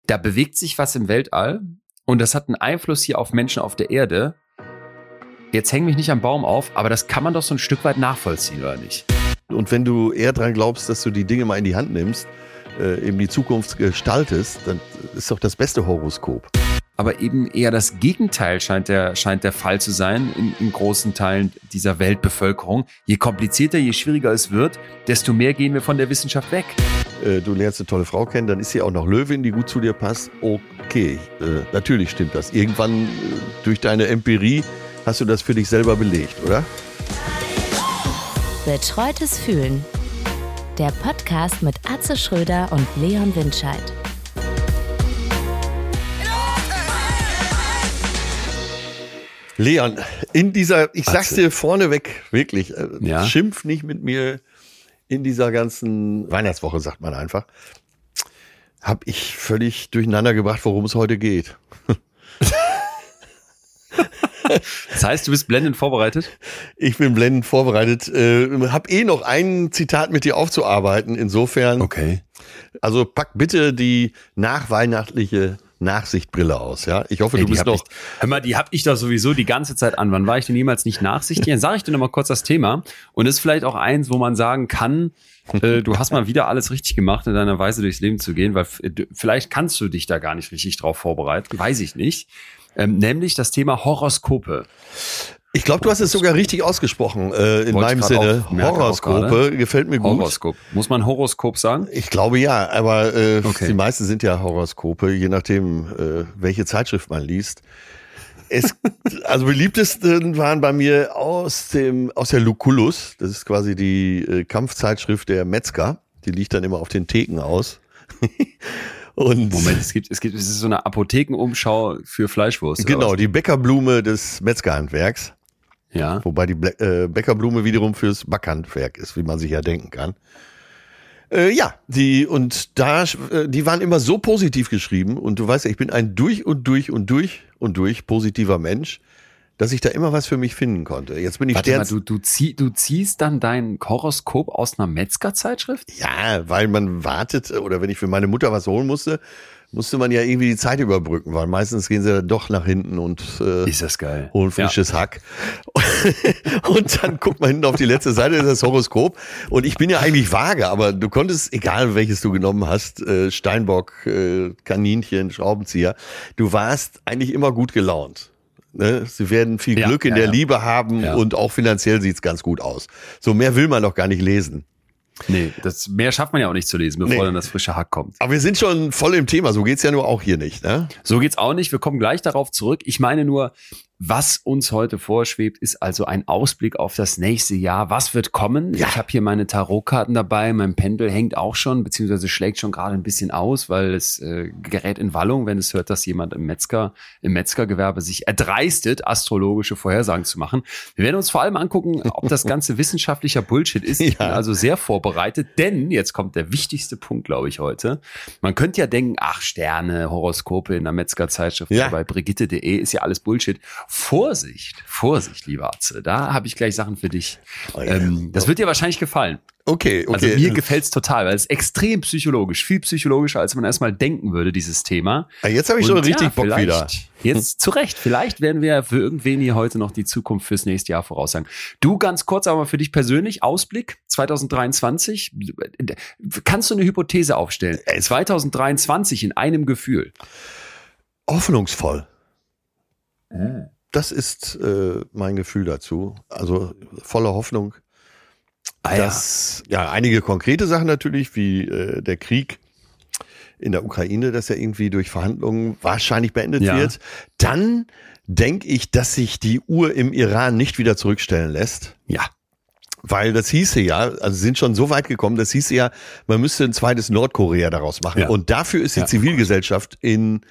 da bewegt sich was im Weltall und das hat einen Einfluss hier auf Menschen auf der Erde. Jetzt häng mich nicht am Baum auf, aber das kann man doch so ein Stück weit nachvollziehen, oder nicht? Und wenn du eher dran glaubst, dass du die Dinge mal in die Hand nimmst, eben die Zukunft gestaltest, dann ist doch das beste Horoskop. Aber eben eher das Gegenteil scheint der Fall zu sein in großen Teilen dieser Weltbevölkerung. Je komplizierter, je schwieriger es wird, desto mehr gehen wir von der Wissenschaft weg. Du lernst eine tolle Frau kennen, dann ist sie auch noch Löwin, die gut zu dir passt. Okay, natürlich stimmt das. Irgendwann durch deine Empirie hast du das für dich selber belegt, oder? Betreutes Fühlen. Der Podcast mit Atze Schröder und Leon Windscheid. Leon, ich sag's dir vorneweg, wirklich, Ja? Schimpf nicht mit mir in dieser ganzen Weihnachtswoche, sagt man einfach, habe ich völlig durcheinander gebracht, worum es heute geht. Das heißt, du bist blendend vorbereitet? Ich bin blendend vorbereitet, habe noch ein Zitat mit dir aufzuarbeiten, insofern. Okay. Also pack bitte die nachweihnachtliche Nachsichtbrille aus, ja? Ich hoffe, du bist noch... Hör mal, die hab ich doch sowieso die ganze Zeit an. Wann war ich denn jemals nicht nachsichtig? Dann sage ich dir noch mal kurz das Thema. Und das ist vielleicht auch eins, wo man sagen kann, du hast mal wieder alles richtig gemacht, in deiner Weise durchs Leben zu gehen, weil vielleicht kannst du dich da gar nicht richtig drauf vorbereiten. Weiß ich nicht. Nämlich das Thema Horoskope. Ich glaube, du hast es sogar richtig ausgesprochen, in meinem Sinne. Horoskope, gefällt mir gut. Horoskop. Muss man Horoskop sagen? Ich glaube ja, aber Okay. Die meisten sind ja Horoskope, je nachdem, welche Zeitschrift man liest. Also beliebtesten waren bei mir aus der Lucullus, das ist quasi die Kampfzeitschrift der Metzger, die liegt dann immer auf den Theken aus. Und Moment, es ist so eine Apothekenumschau für Fleischwurst. oder genau, was? die Bäckerblume des Metzgerhandwerks. Ja. Wobei die Bäckerblume wiederum fürs Backhandwerk ist, wie man sich ja denken kann. Die waren immer so positiv geschrieben und du weißt ja, ich bin ein durch und durch positiver Mensch, dass ich da immer was für mich finden konnte. Jetzt bin ich Warte mal, du ziehst dann dein Horoskop aus einer Metzgerzeitschrift? Ja, weil man wartet, oder wenn ich für meine Mutter was holen musste man ja irgendwie die Zeit überbrücken, weil meistens gehen sie dann doch nach hinten und Ist das geil. holen frisches Hack. Und dann guckt man hinten auf die letzte Seite, das ist das Horoskop. Und ich bin ja eigentlich vage, aber du konntest, egal welches du genommen hast, Steinbock, Kaninchen, Schraubenzieher, du warst eigentlich immer gut gelaunt. Ne? Sie werden viel Glück in der Liebe haben und auch finanziell sieht's ganz gut aus. So mehr will man doch gar nicht lesen. Nee, mehr schafft man ja auch nicht zu lesen, bevor dann das frische Hack kommt. Aber wir sind schon voll im Thema, so geht's ja nur auch hier nicht, ne? So geht's auch nicht. Wir kommen gleich darauf zurück. Ich meine nur, was uns heute vorschwebt, ist also ein Ausblick auf das nächste Jahr. Was wird kommen? Ja. Ich habe hier meine Tarotkarten dabei. Mein Pendel hängt auch schon, beziehungsweise schlägt schon gerade ein bisschen aus, weil es gerät in Wallung, wenn es hört, dass jemand im Metzgergewerbe sich erdreistet, astrologische Vorhersagen zu machen. Wir werden uns vor allem angucken, ob das Ganze wissenschaftlicher Bullshit ist. Ich bin also sehr vorbereitet, denn jetzt kommt der wichtigste Punkt, glaube ich, heute. Man könnte ja denken, ach, Sterne, Horoskope in der Metzgerzeitschrift, bei Brigitte.de ist ja alles Bullshit. Vorsicht, lieber Atze, da habe ich gleich Sachen für dich. Das wird dir wahrscheinlich gefallen. Okay. Also mir gefällt's total, weil es ist extrem psychologisch, viel psychologischer, als man erstmal denken würde, dieses Thema. Jetzt habe ich schon richtig Bock wieder. Jetzt zu Recht, vielleicht werden wir für irgendwen hier heute noch die Zukunft fürs nächste Jahr voraussagen. Du, ganz kurz, aber für dich persönlich, Ausblick 2023, kannst du eine Hypothese aufstellen? 2023 in einem Gefühl. Hoffnungsvoll. Das ist mein Gefühl dazu. Also voller Hoffnung. Einige konkrete Sachen natürlich, wie der Krieg in der Ukraine, dass er irgendwie durch Verhandlungen wahrscheinlich beendet wird. Dann denke ich, dass sich die Uhr im Iran nicht wieder zurückstellen lässt. Ja. Weil das hieße ja, also sind schon so weit gekommen, das hieße ja, man müsste ein zweites Nordkorea daraus machen. Ja. Und dafür ist die Zivilgesellschaft im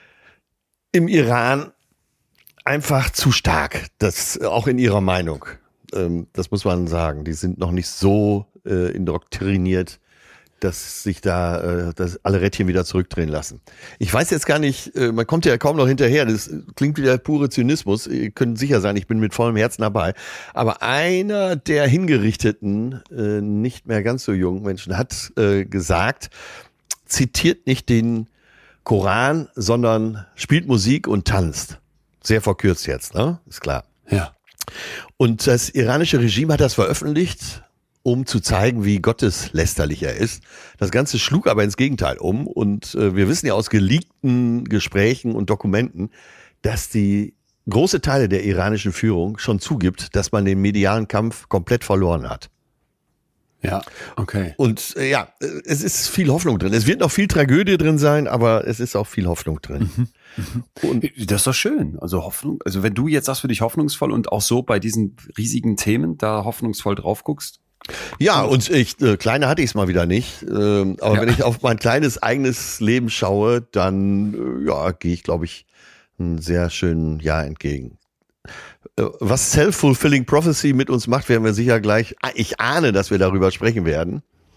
Iran einfach zu stark, das auch in ihrer Meinung. Das muss man sagen. Die sind noch nicht so indoktriniert, dass sich dass alle Rädchen wieder zurückdrehen lassen. Ich weiß jetzt gar nicht, man kommt ja kaum noch hinterher. Das klingt wieder pure Zynismus. Ihr könnt sicher sein, ich bin mit vollem Herzen dabei. Aber einer der hingerichteten, nicht mehr ganz so jungen Menschen hat gesagt, zitiert nicht den Koran, sondern spielt Musik und tanzt. Sehr verkürzt jetzt, ne? Ist klar. Ja. Und das iranische Regime hat das veröffentlicht, um zu zeigen, wie gotteslästerlich er ist. Das Ganze schlug aber ins Gegenteil um. Und wir wissen ja aus geleakten Gesprächen und Dokumenten, dass die große Teile der iranischen Führung schon zugibt, dass man den medialen Kampf komplett verloren hat. Ja, okay. Und es ist viel Hoffnung drin. Es wird noch viel Tragödie drin sein, aber es ist auch viel Hoffnung drin. Und das ist doch schön. Also Hoffnung, also wenn du jetzt sagst für dich hoffnungsvoll und auch so bei diesen riesigen Themen da hoffnungsvoll drauf guckst. Ja, und kleiner hatte ich es mal wieder nicht. Aber wenn ich auf mein kleines eigenes Leben schaue, dann gehe ich, glaube ich, einen sehr schönen Jahr entgegen. Was Self-Fulfilling Prophecy mit uns macht, werden wir sicher gleich. Ich ahne, dass wir darüber sprechen werden.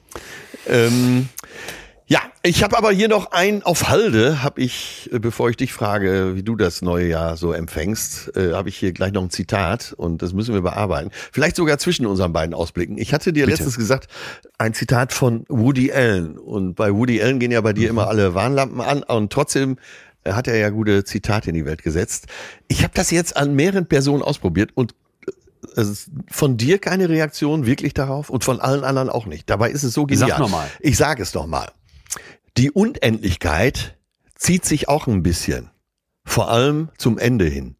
Ich habe aber hier noch einen auf Halde, bevor ich dich frage, wie du das neue Jahr so empfängst, habe ich hier gleich noch ein Zitat und das müssen wir bearbeiten. Vielleicht sogar zwischen unseren beiden Ausblicken. Ich hatte dir letztens gesagt, ein Zitat von Woody Allen. Und bei Woody Allen gehen ja bei dir immer alle Warnlampen an und trotzdem hat er ja gute Zitate in die Welt gesetzt. Ich habe das jetzt an mehreren Personen ausprobiert und von dir keine Reaktion wirklich darauf und von allen anderen auch nicht. Dabei ist es so genial. Sag nochmal. Ich sage es nochmal. Die Unendlichkeit zieht sich auch ein bisschen, vor allem zum Ende hin.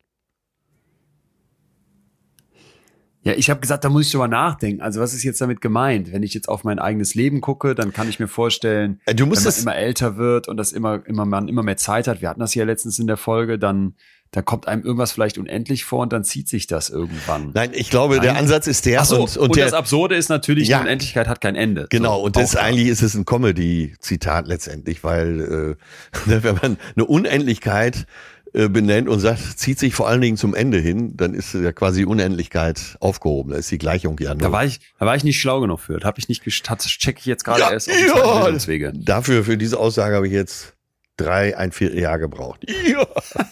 Ja, ich habe gesagt, da muss ich drüber nachdenken. Also was ist jetzt damit gemeint? Wenn ich jetzt auf mein eigenes Leben gucke, dann kann ich mir vorstellen, wenn man immer älter wird und man immer mehr Zeit hat, wir hatten das ja letztens in der Folge, dann kommt einem irgendwas vielleicht unendlich vor und dann zieht sich das irgendwann. Nein, ich glaube, der Ansatz ist der. Ach so, und das Absurde ist natürlich, die Unendlichkeit hat kein Ende. Genau, so, und eigentlich ist es ein Comedy-Zitat letztendlich, weil wenn man eine Unendlichkeit benennt und sagt, zieht sich vor allen Dingen zum Ende hin, dann ist ja quasi Unendlichkeit aufgehoben. Da ist die Gleichung ja nur. Da war ich nicht schlau genug für. Das check ich jetzt gerade erst auf die Bildungswege. Dafür, für diese Aussage habe ich jetzt 3¼ Jahr gebraucht. Ja.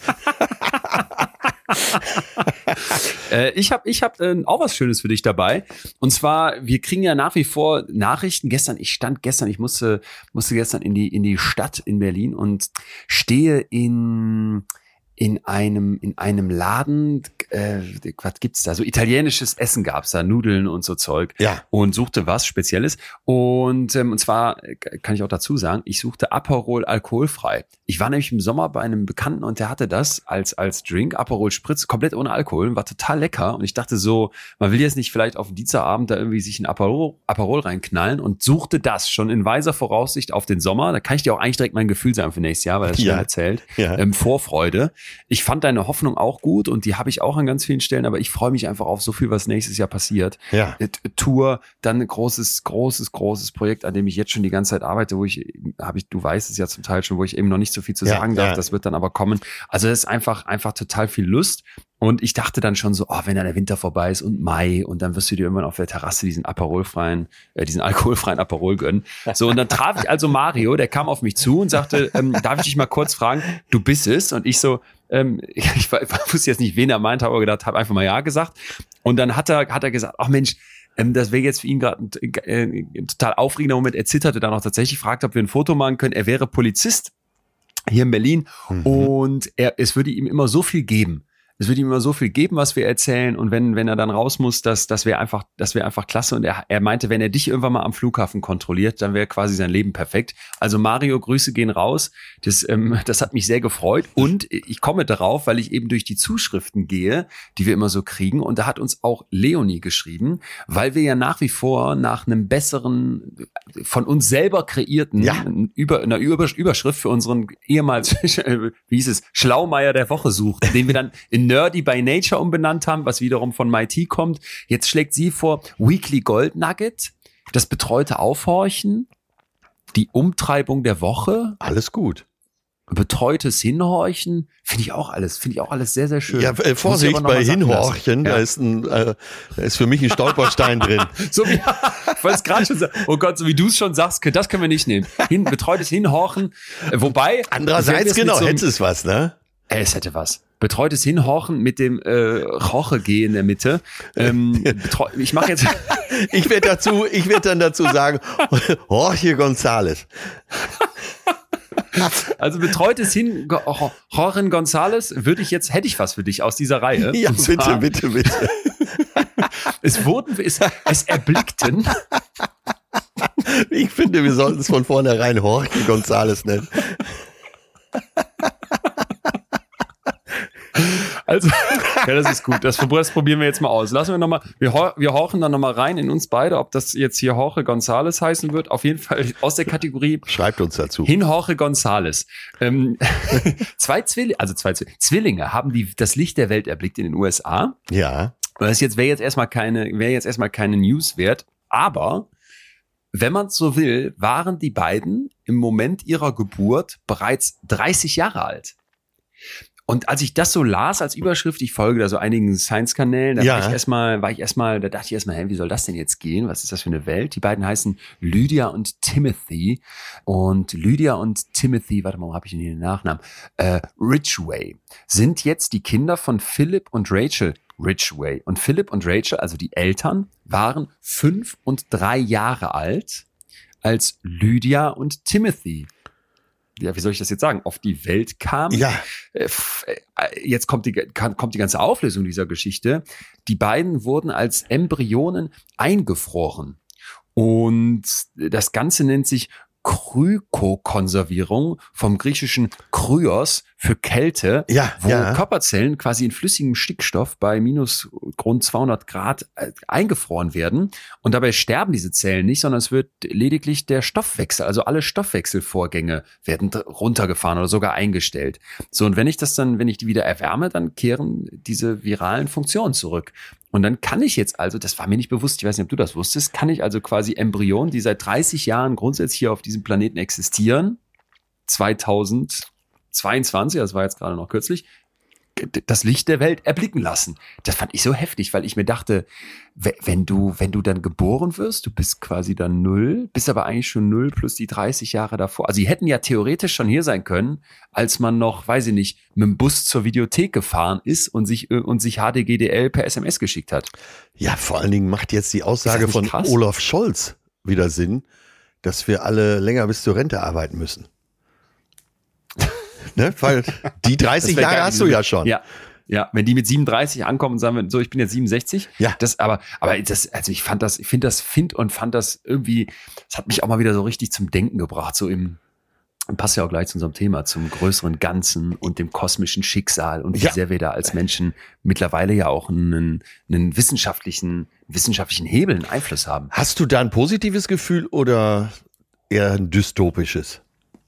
Ich hab auch was Schönes für dich dabei. Und zwar, wir kriegen ja nach wie vor Nachrichten. Ich musste gestern in die Stadt in Berlin und stehe in einem Laden, was gibt's da? So italienisches Essen gab's da, Nudeln und so Zeug. Ja. Und suchte was Spezielles. Und zwar kann ich auch dazu sagen, ich suchte Aperol alkoholfrei. Ich war nämlich im Sommer bei einem Bekannten und der hatte das als Drink, Aperol Spritz, komplett ohne Alkohol, war total lecker. Und ich dachte so, man will jetzt nicht vielleicht auf den Dienstagabend da irgendwie sich ein Aperol reinknallen und suchte das schon in weiser Voraussicht auf den Sommer. Da kann ich dir auch eigentlich direkt mein Gefühl sagen für nächstes Jahr, weil das schon erzählt. Ja. Vorfreude. Ich fand deine Hoffnung auch gut und die habe ich auch an ganz vielen Stellen, aber ich freue mich einfach auf so viel, was nächstes Jahr passiert. Ja. Tour, dann ein großes Projekt, an dem ich jetzt schon die ganze Zeit arbeite, du weißt es ja zum Teil schon, wo ich eben noch nicht so viel zu sagen darf, das wird dann aber kommen. Also das ist einfach total viel Lust. Und ich dachte dann schon so, wenn dann der Winter vorbei ist und Mai und dann wirst du dir irgendwann auf der Terrasse diesen alkoholfreien Aperol gönnen. So, und dann traf ich also Mario, der kam auf mich zu und sagte, darf ich dich mal kurz fragen, du bist es? Und ich so, ich wusste jetzt nicht, wen er meint, habe aber gedacht, habe einfach mal ja gesagt. Und dann hat er gesagt, ach Mensch, das wäre jetzt für ihn gerade ein total aufregender Moment. Er zitterte dann auch tatsächlich, fragte, ob wir ein Foto machen können. Er wäre Polizist hier in Berlin und es würde ihm immer so viel geben. Es wird ihm immer so viel geben, was wir erzählen. Und wenn er dann raus muss, das wäre einfach klasse. Und er meinte, wenn er dich irgendwann mal am Flughafen kontrolliert, dann wäre quasi sein Leben perfekt. Also Mario, Grüße gehen raus. Das hat mich sehr gefreut. Und ich komme darauf, weil ich eben durch die Zuschriften gehe, die wir immer so kriegen. Und da hat uns auch Leonie geschrieben, weil wir ja nach wie vor nach einem besseren, von uns selber kreierten, einer Überschrift für unseren ehemals, wie hieß es, Schlaumeier der Woche suchten, den wir dann in Nerdy by Nature umbenannt haben, was wiederum von MIT kommt. Jetzt schlägt sie vor Weekly Gold Nugget, das betreute Aufhorchen, die Umtreibung der Woche. Alles gut. Betreutes Hinhorchen, finde ich auch alles sehr, sehr schön. Ja, Vorsicht bei Hinhorchen, da ist für mich ein Stolperstein drin. So wie, ich wollte es gerade schon sagen, oh Gott, so wie du es schon sagst, das können wir nicht nehmen. Betreutes Hinhorchen, wobei. Andererseits, genau, hätte es was, ne? Es hätte was. Betreutes Hinhorchen mit dem Roche-G in der Mitte. Ich mache jetzt. Ich werde dann dazu sagen, Jorge González. Also betreutes Jorge González hätte ich was für dich aus dieser Reihe. Ja, bitte. Es erblickten. Ich finde, wir sollten es von vornherein Jorge González nennen. Also, ja, das ist gut. Das probieren wir jetzt mal aus. Lassen wir nochmal, wir horchen dann nochmal rein in uns beide, ob das jetzt hier Jorge González heißen wird. Auf jeden Fall aus der Kategorie. Schreibt uns dazu. Hin Jorge González. Zwei Zwillinge haben das Licht der Welt erblickt in den USA. Ja. Das wäre jetzt erstmal keine News wert. Aber, wenn man es so will, waren die beiden im Moment ihrer Geburt bereits 30 Jahre alt. Und als ich das so las als Überschrift, ich folge da so einigen Science-Kanälen, da dachte ich erstmal, wie soll das denn jetzt gehen? Was ist das für eine Welt? Die beiden heißen Lydia und Timothy. Und Lydia und Timothy, warte mal, wo habe ich denn hier den Nachnamen? Ridgway, sind jetzt die Kinder von Philip und Rachel Ridgway. Und Philip und Rachel, also die Eltern, waren 5 und 3 Jahre alt, als Lydia und Timothy, ja, wie soll ich das jetzt sagen, auf die Welt kam. Ja. Jetzt kommt die ganze Auflösung dieser Geschichte. Die beiden wurden als Embryonen eingefroren. Und das Ganze nennt sich Kryokonservierung, vom griechischen Kryos für Kälte, wo Körperzellen quasi in flüssigem Stickstoff bei minus rund 200 Grad eingefroren werden. Und dabei sterben diese Zellen nicht, sondern es wird lediglich der Stoffwechsel, also alle Stoffwechselvorgänge werden runtergefahren oder sogar eingestellt. So, und wenn ich die wieder erwärme, dann kehren diese viralen Funktionen zurück. Und dann kann ich jetzt also, das war mir nicht bewusst, ich weiß nicht, ob du das wusstest, kann ich also quasi Embryonen, die seit 30 Jahren grundsätzlich hier auf diesem Planeten existieren, 2022, das war jetzt gerade noch kürzlich, das Licht der Welt erblicken lassen. Das fand ich so heftig, weil ich mir dachte, wenn du dann geboren wirst, du bist quasi dann 0, bist aber eigentlich schon 0 plus die 30 Jahre davor. Also die hätten ja theoretisch schon hier sein können, als man noch, weiß ich nicht, mit dem Bus zur Videothek gefahren ist und sich HDGDL per SMS geschickt hat. Ja, vor allen Dingen macht jetzt die Aussage von Olaf Scholz wieder Sinn, dass wir alle länger bis zur Rente arbeiten müssen. Ne? Weil die 30 Jahre hast du ja schon. Ja, wenn die mit 37 ankommen und sagen, so, ich bin jetzt 67. Ja. Ich fand das irgendwie, das hat mich auch mal wieder so richtig zum Denken gebracht, passt ja auch gleich zu unserem Thema, zum größeren Ganzen und dem kosmischen Schicksal und wie sehr wir da als Menschen mittlerweile ja auch einen wissenschaftlichen Hebel, einen Einfluss haben. Hast du da ein positives Gefühl oder eher ein dystopisches?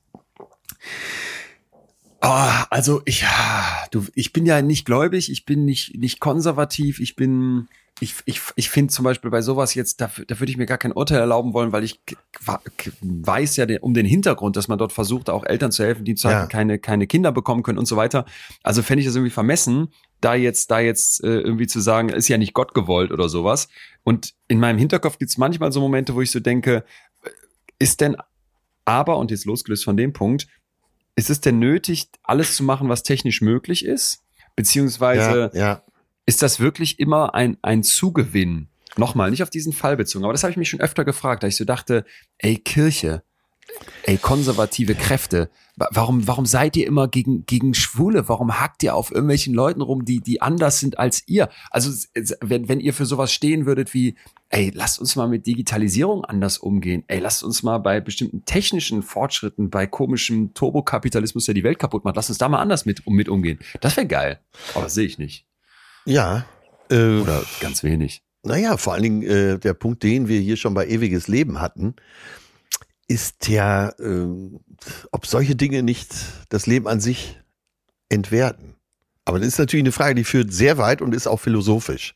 Also ich bin ja nicht gläubig, ich bin nicht konservativ, ich finde zum Beispiel bei sowas jetzt, da würde ich mir gar kein Urteil erlauben wollen, weil ich weiß ja um den Hintergrund, dass man dort versucht, auch Eltern zu helfen, die keine Kinder bekommen können und so weiter. Also fände ich das irgendwie vermessen, da jetzt irgendwie zu sagen, ist ja nicht Gott gewollt oder sowas. Und in meinem Hinterkopf gibt es manchmal so Momente, wo ich so denke, ist denn aber, und jetzt losgelöst von dem Punkt, ist es denn nötig, alles zu machen, was technisch möglich ist? Beziehungsweise ist das wirklich immer ein Zugewinn? Nochmal, nicht auf diesen Fall bezogen, aber das habe ich mich schon öfter gefragt, da ich so dachte, ey Kirche, ey konservative Kräfte, warum seid ihr immer gegen Schwule? Warum hackt ihr auf irgendwelchen Leuten rum, die anders sind als ihr? Also wenn ihr für sowas stehen würdet wie, ey, lasst uns mal mit Digitalisierung anders umgehen. Ey, lasst uns mal bei bestimmten technischen Fortschritten, bei komischem Turbokapitalismus, der die Welt kaputt macht, lasst uns da mal anders mit umgehen. Das wäre geil. Aber das sehe ich nicht. Ja. Oder ganz wenig. Naja, vor allen Dingen der Punkt, den wir hier schon bei ewiges Leben hatten, ist ja, ob solche Dinge nicht das Leben an sich entwerten. Aber das ist natürlich eine Frage, die führt sehr weit und ist auch philosophisch.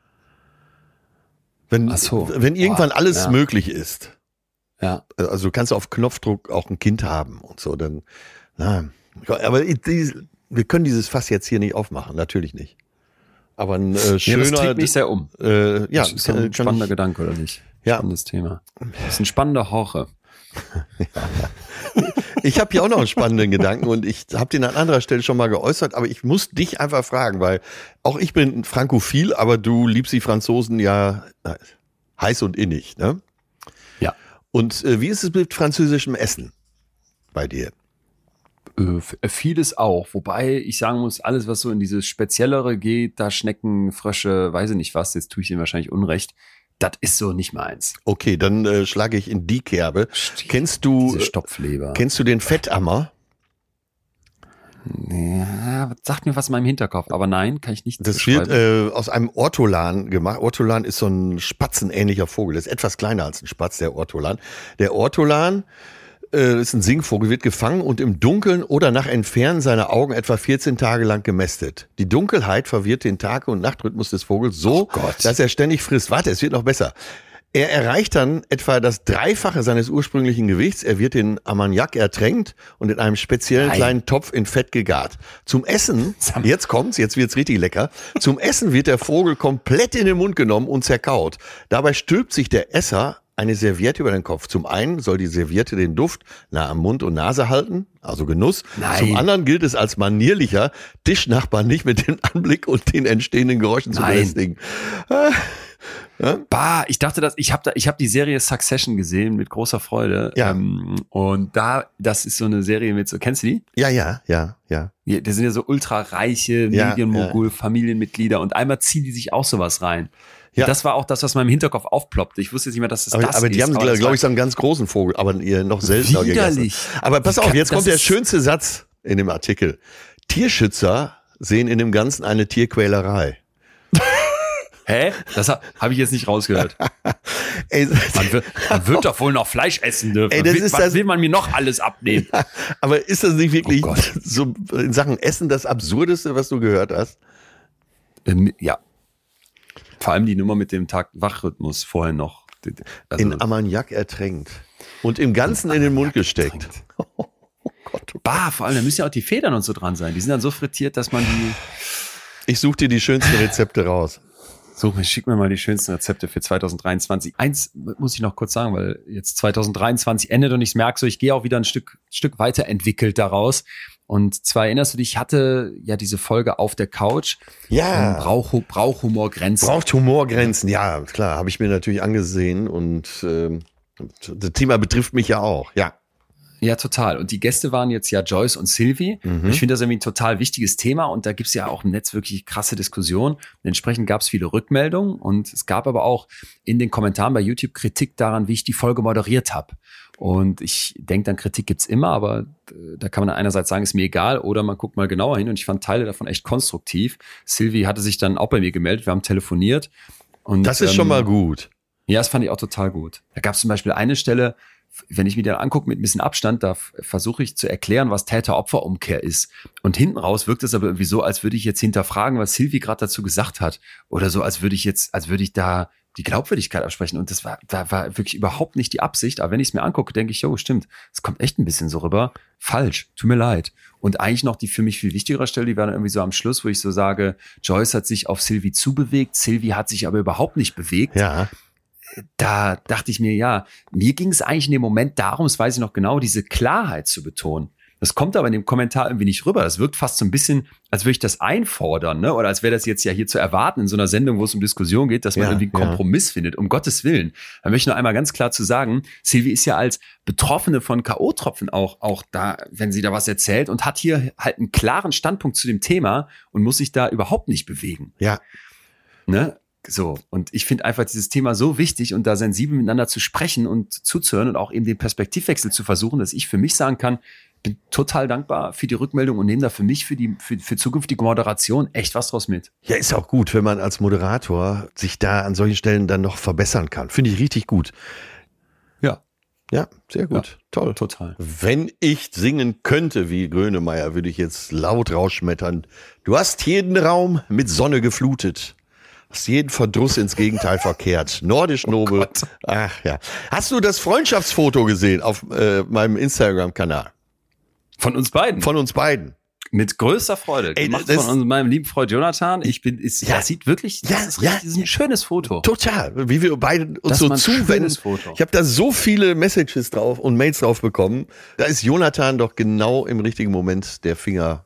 Wenn irgendwann alles möglich ist, also du kannst auf Knopfdruck auch ein Kind haben und so, dann, aber wir können dieses Fass jetzt hier nicht aufmachen, natürlich nicht. Aber ein schöner... das trägt mich sehr um. Das ist ein spannender Gedanke, oder nicht? Spannendes Thema. Das ist ein spannender Horche. Ich habe hier auch noch einen spannenden Gedanken und ich habe den an anderer Stelle schon mal geäußert, aber ich muss dich einfach fragen, weil auch ich bin frankophil, aber du liebst die Franzosen ja heiß und innig, ne? Ja. Und wie ist es mit französischem Essen bei dir? Vieles auch, wobei ich sagen muss, alles, was so in dieses Speziellere geht, da Schnecken, Frösche, weiß ich nicht was, jetzt tue ich denen wahrscheinlich Unrecht, das ist so nicht meins. Okay, dann schlage ich in die Kerbe. Kennst du den Fettammer? Ja, sagt mir was in meinem Hinterkopf, aber nein, kann ich nicht. Das wird aus einem Ortolan gemacht. Ortolan ist so ein spatzenähnlicher Vogel. Das ist etwas kleiner als ein Spatz, der Ortolan. Der Ortolan ist ein Singvogel, wird gefangen und im Dunkeln oder nach Entfernen seiner Augen etwa 14 Tage lang gemästet. Die Dunkelheit verwirrt den Tag- und Nachtrhythmus des Vogels so, dass er ständig frisst. Warte, es wird noch besser. Er erreicht dann etwa das Dreifache seines ursprünglichen Gewichts. Er wird in Ammoniak ertränkt und in einem speziellen kleinen Topf in Fett gegart. Zum Essen, jetzt kommt's, jetzt wird's richtig lecker. Zum Essen wird der Vogel komplett in den Mund genommen und zerkaut. Dabei stülpt sich der Esser eine Serviette über den Kopf. Zum einen soll die Serviette den Duft nah am Mund und Nase halten, also Genuss. Nein. Zum anderen gilt es als manierlicher, Tischnachbarn nicht mit dem Anblick und den entstehenden Geräuschen zu belästigen. Ja? Bah, ich dachte, ich habe die Serie Succession gesehen mit großer Freude. Ja. Und das ist so eine Serie mit so, kennst du die? Ja. Das sind ja so ultrareiche Medienmogul, Familienmitglieder und einmal ziehen die sich auch sowas rein. Ja. Das war auch das, was in meinem Hinterkopf aufploppte. Ich wusste jetzt nicht mehr, dass es das ist. Aber die haben, glaube ich, so einen ganz großen Vogel, aber ihr noch seltener gegessen. Aber pass auf, jetzt kommt der schönste Satz in dem Artikel. Tierschützer sehen in dem Ganzen eine Tierquälerei. Hä? Das habe ich jetzt nicht rausgehört. Ey, man wird doch wohl noch Fleisch essen dürfen. Ey, was will man mir noch alles abnehmen? Aber ist das nicht wirklich so in Sachen Essen das Absurdeste, was du gehört hast? Ja. Vor allem die Nummer mit dem Tag-Wach-Rhythmus vorher noch. Also in Ammoniak ertränkt. Und im Ganzen in den Mund gesteckt. Oh Gott. Bah, vor allem, da müssen ja auch die Federn und so dran sein. Die sind dann so frittiert, dass man die... Ich suche dir die schönsten Rezepte raus. Schick mir mal die schönsten Rezepte für 2023. Eins muss ich noch kurz sagen, weil jetzt 2023 endet und ich merke so, ich gehe auch wieder ein Stück weiterentwickelt daraus. Und zwar erinnerst du dich, ich hatte ja diese Folge auf der Couch. Ja. Braucht Humorgrenzen. Braucht Humorgrenzen, ja, klar. Habe ich mir natürlich angesehen und das Thema betrifft mich ja auch, ja. Ja, total. Und die Gäste waren jetzt ja Joyce und Sylvie. Ich finde das irgendwie ein total wichtiges Thema und da gibt's ja auch im Netz wirklich krasse Diskussionen. Entsprechend gab's viele Rückmeldungen und es gab aber auch in den Kommentaren bei YouTube Kritik daran, wie ich die Folge moderiert habe. Und ich denke, dann Kritik gibt's immer, aber da kann man einerseits sagen, ist mir egal, oder man guckt mal genauer hin und ich fand Teile davon echt konstruktiv. Sylvie hatte sich dann auch bei mir gemeldet, wir haben telefoniert. Und das ist schon mal gut. Ja, das fand ich auch total gut. Da gab's zum Beispiel eine Stelle, wenn ich mir den angucke mit ein bisschen Abstand, da versuche ich zu erklären, was Täter-Opfer-Umkehr ist. Und hinten raus wirkt es aber irgendwie so, als würde ich jetzt hinterfragen, was Sylvie gerade dazu gesagt hat. Oder so, als würde ich da die Glaubwürdigkeit absprechen. Und das war wirklich überhaupt nicht die Absicht. Aber wenn ich es mir angucke, denke ich, jo, stimmt, es kommt echt ein bisschen so rüber. Falsch, tut mir leid. Und eigentlich noch die für mich viel wichtigere Stelle, die war dann irgendwie so am Schluss, wo ich so sage, Joyce hat sich auf Sylvie zubewegt, Sylvie hat sich aber überhaupt nicht bewegt. Ja. Da dachte ich mir, ja, mir ging es eigentlich in dem Moment darum, das weiß ich noch genau, diese Klarheit zu betonen. Das kommt aber in dem Kommentar irgendwie nicht rüber. Das wirkt fast so ein bisschen, als würde ich das einfordern, ne? Oder als wäre das jetzt ja hier zu erwarten in so einer Sendung, wo es um Diskussion geht, dass man irgendwie einen Kompromiss findet. Um Gottes Willen. Da möchte ich noch einmal ganz klar zu sagen, Sylvie ist ja als Betroffene von K.O.-Tropfen auch da, wenn sie da was erzählt und hat hier halt einen klaren Standpunkt zu dem Thema und muss sich da überhaupt nicht bewegen. Ja. Ne? So, und ich finde einfach dieses Thema so wichtig und da sensibel miteinander zu sprechen und zuzuhören und auch eben den Perspektivwechsel zu versuchen, dass ich für mich sagen kann, bin total dankbar für die Rückmeldung und nehme da für mich für zukünftige Moderation echt was draus mit. Ja, ist auch gut, wenn man als Moderator sich da an solchen Stellen dann noch verbessern kann. Finde ich richtig gut. Ja. Ja, sehr gut. Ja, toll. Total. Wenn ich singen könnte wie Grönemeyer, würde ich jetzt laut rausschmettern. Du hast jeden Raum mit Sonne geflutet. Hast jeden Verdruss ins Gegenteil verkehrt. Nordisch nobel. Gott. Ach ja. Hast du das Freundschaftsfoto gesehen auf meinem Instagram-Kanal? Von uns beiden? Von uns beiden. Mit größter Freude. Gemacht von meinem lieben Freund Jonathan. Das sieht wirklich, das ist ein schönes Foto. Total. Wie wir beide uns so zuwenden. Ich habe da so viele Messages drauf und Mails drauf bekommen. Da ist Jonathan doch genau im richtigen Moment der Finger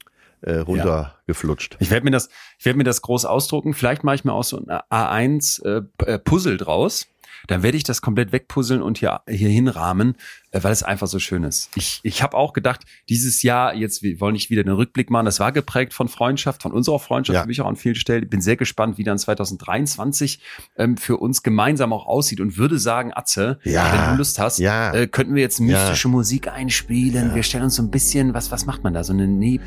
runtergeflutscht. Ich werde mir das groß ausdrucken. Vielleicht mache ich mir auch so ein A1 Puzzle draus. dann werde ich das komplett wegpuzzeln und hier hinrahmen, weil es einfach so schön ist. Ich habe auch gedacht, dieses Jahr, jetzt, wir wollen nicht wieder einen Rückblick machen, das war geprägt von Freundschaft, von unserer Freundschaft, wie ich auch an vielen Stellen. Bin sehr gespannt, wie dann 2023 für uns gemeinsam auch aussieht und würde sagen, Atze, wenn du Lust hast, könnten wir jetzt mystische Musik einspielen. Wir stellen uns so ein bisschen, was macht man da? So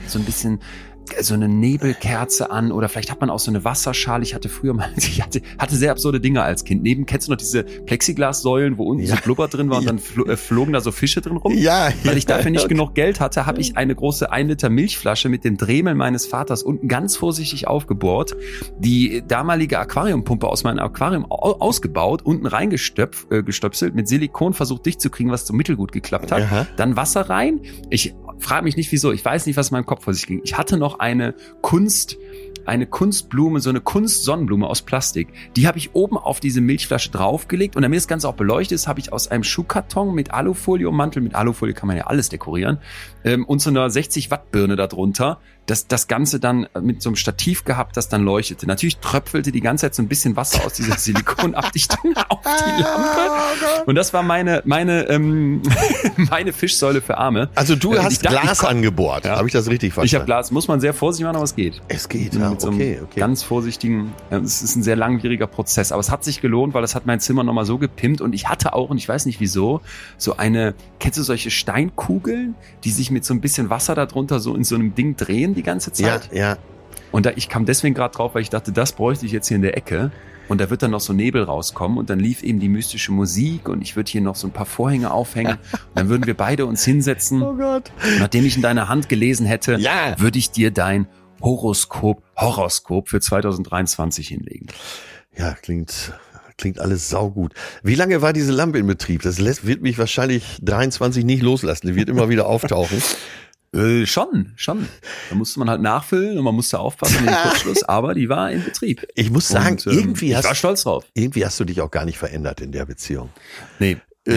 eine Nebelkerze an oder vielleicht hat man auch so eine Wasserschale. Ich hatte früher mal, hatte sehr absurde Dinge als Kind. Kennst du noch diese Plexiglassäulen, wo unten so Blubber drin war und dann flogen da so Fische drin rum? Weil ich dafür nicht genug Geld hatte, habe ich eine große 1 Liter Milchflasche mit dem Dremel meines Vaters unten ganz vorsichtig aufgebohrt, die damalige Aquariumpumpe aus meinem Aquarium ausgebaut, unten reingestöpselt, mit Silikon versucht dicht zu kriegen, was so mittelgut geklappt hat. Aha. Dann Wasser rein. Ich frage mich nicht wieso, ich weiß nicht, was in meinem Kopf vor sich ging. Ich hatte noch eine Kunstblume, so eine Kunstsonnenblume aus Plastik. Die habe ich oben auf diese Milchflasche draufgelegt und damit das Ganze auch beleuchtet ist, habe ich aus einem Schuhkarton mit Alufolie ummantel, mit Alufolie kann man ja alles dekorieren, und so einer 60 Watt Birne darunter, das Ganze dann mit so einem Stativ gehabt, das dann leuchtete. Natürlich tröpfelte die ganze Zeit so ein bisschen Wasser aus dieser Silikonabdichtung auf die Lampe. Und das war meine Fischsäule für Arme. Also du hast Glas angebohrt, habe ich das richtig verstanden? Ich habe Glas, muss man sehr vorsichtig machen, aber es geht. Es geht, ja, okay. Ganz vorsichtigen, es ist ein sehr langwieriger Prozess, aber es hat sich gelohnt, weil das hat mein Zimmer nochmal so gepimpt und ich hatte auch, und ich weiß nicht wieso, kennst du solche Steinkugeln, die sich mit so ein bisschen Wasser darunter so in so einem Ding drehen die ganze Zeit? Ja. Und ich kam deswegen gerade drauf, weil ich dachte, das bräuchte ich jetzt hier in der Ecke. Und da wird dann noch so Nebel rauskommen und dann lief eben die mystische Musik und ich würde hier noch so ein paar Vorhänge aufhängen und dann würden wir beide uns hinsetzen. Oh Gott. Und nachdem ich in deiner Hand gelesen hätte, würde ich dir dein Horoskop für 2023 hinlegen. Ja, klingt alles saugut. Wie lange war diese Lampe in Betrieb? Das wird mich wahrscheinlich 23 nicht loslassen. Die wird immer wieder auftauchen. Schon. Da musste man halt nachfüllen und man musste aufpassen in den Kurzschluss, aber die war in Betrieb. Ich muss sagen, ich war stolz drauf. Irgendwie hast du dich auch gar nicht verändert in der Beziehung. Nee.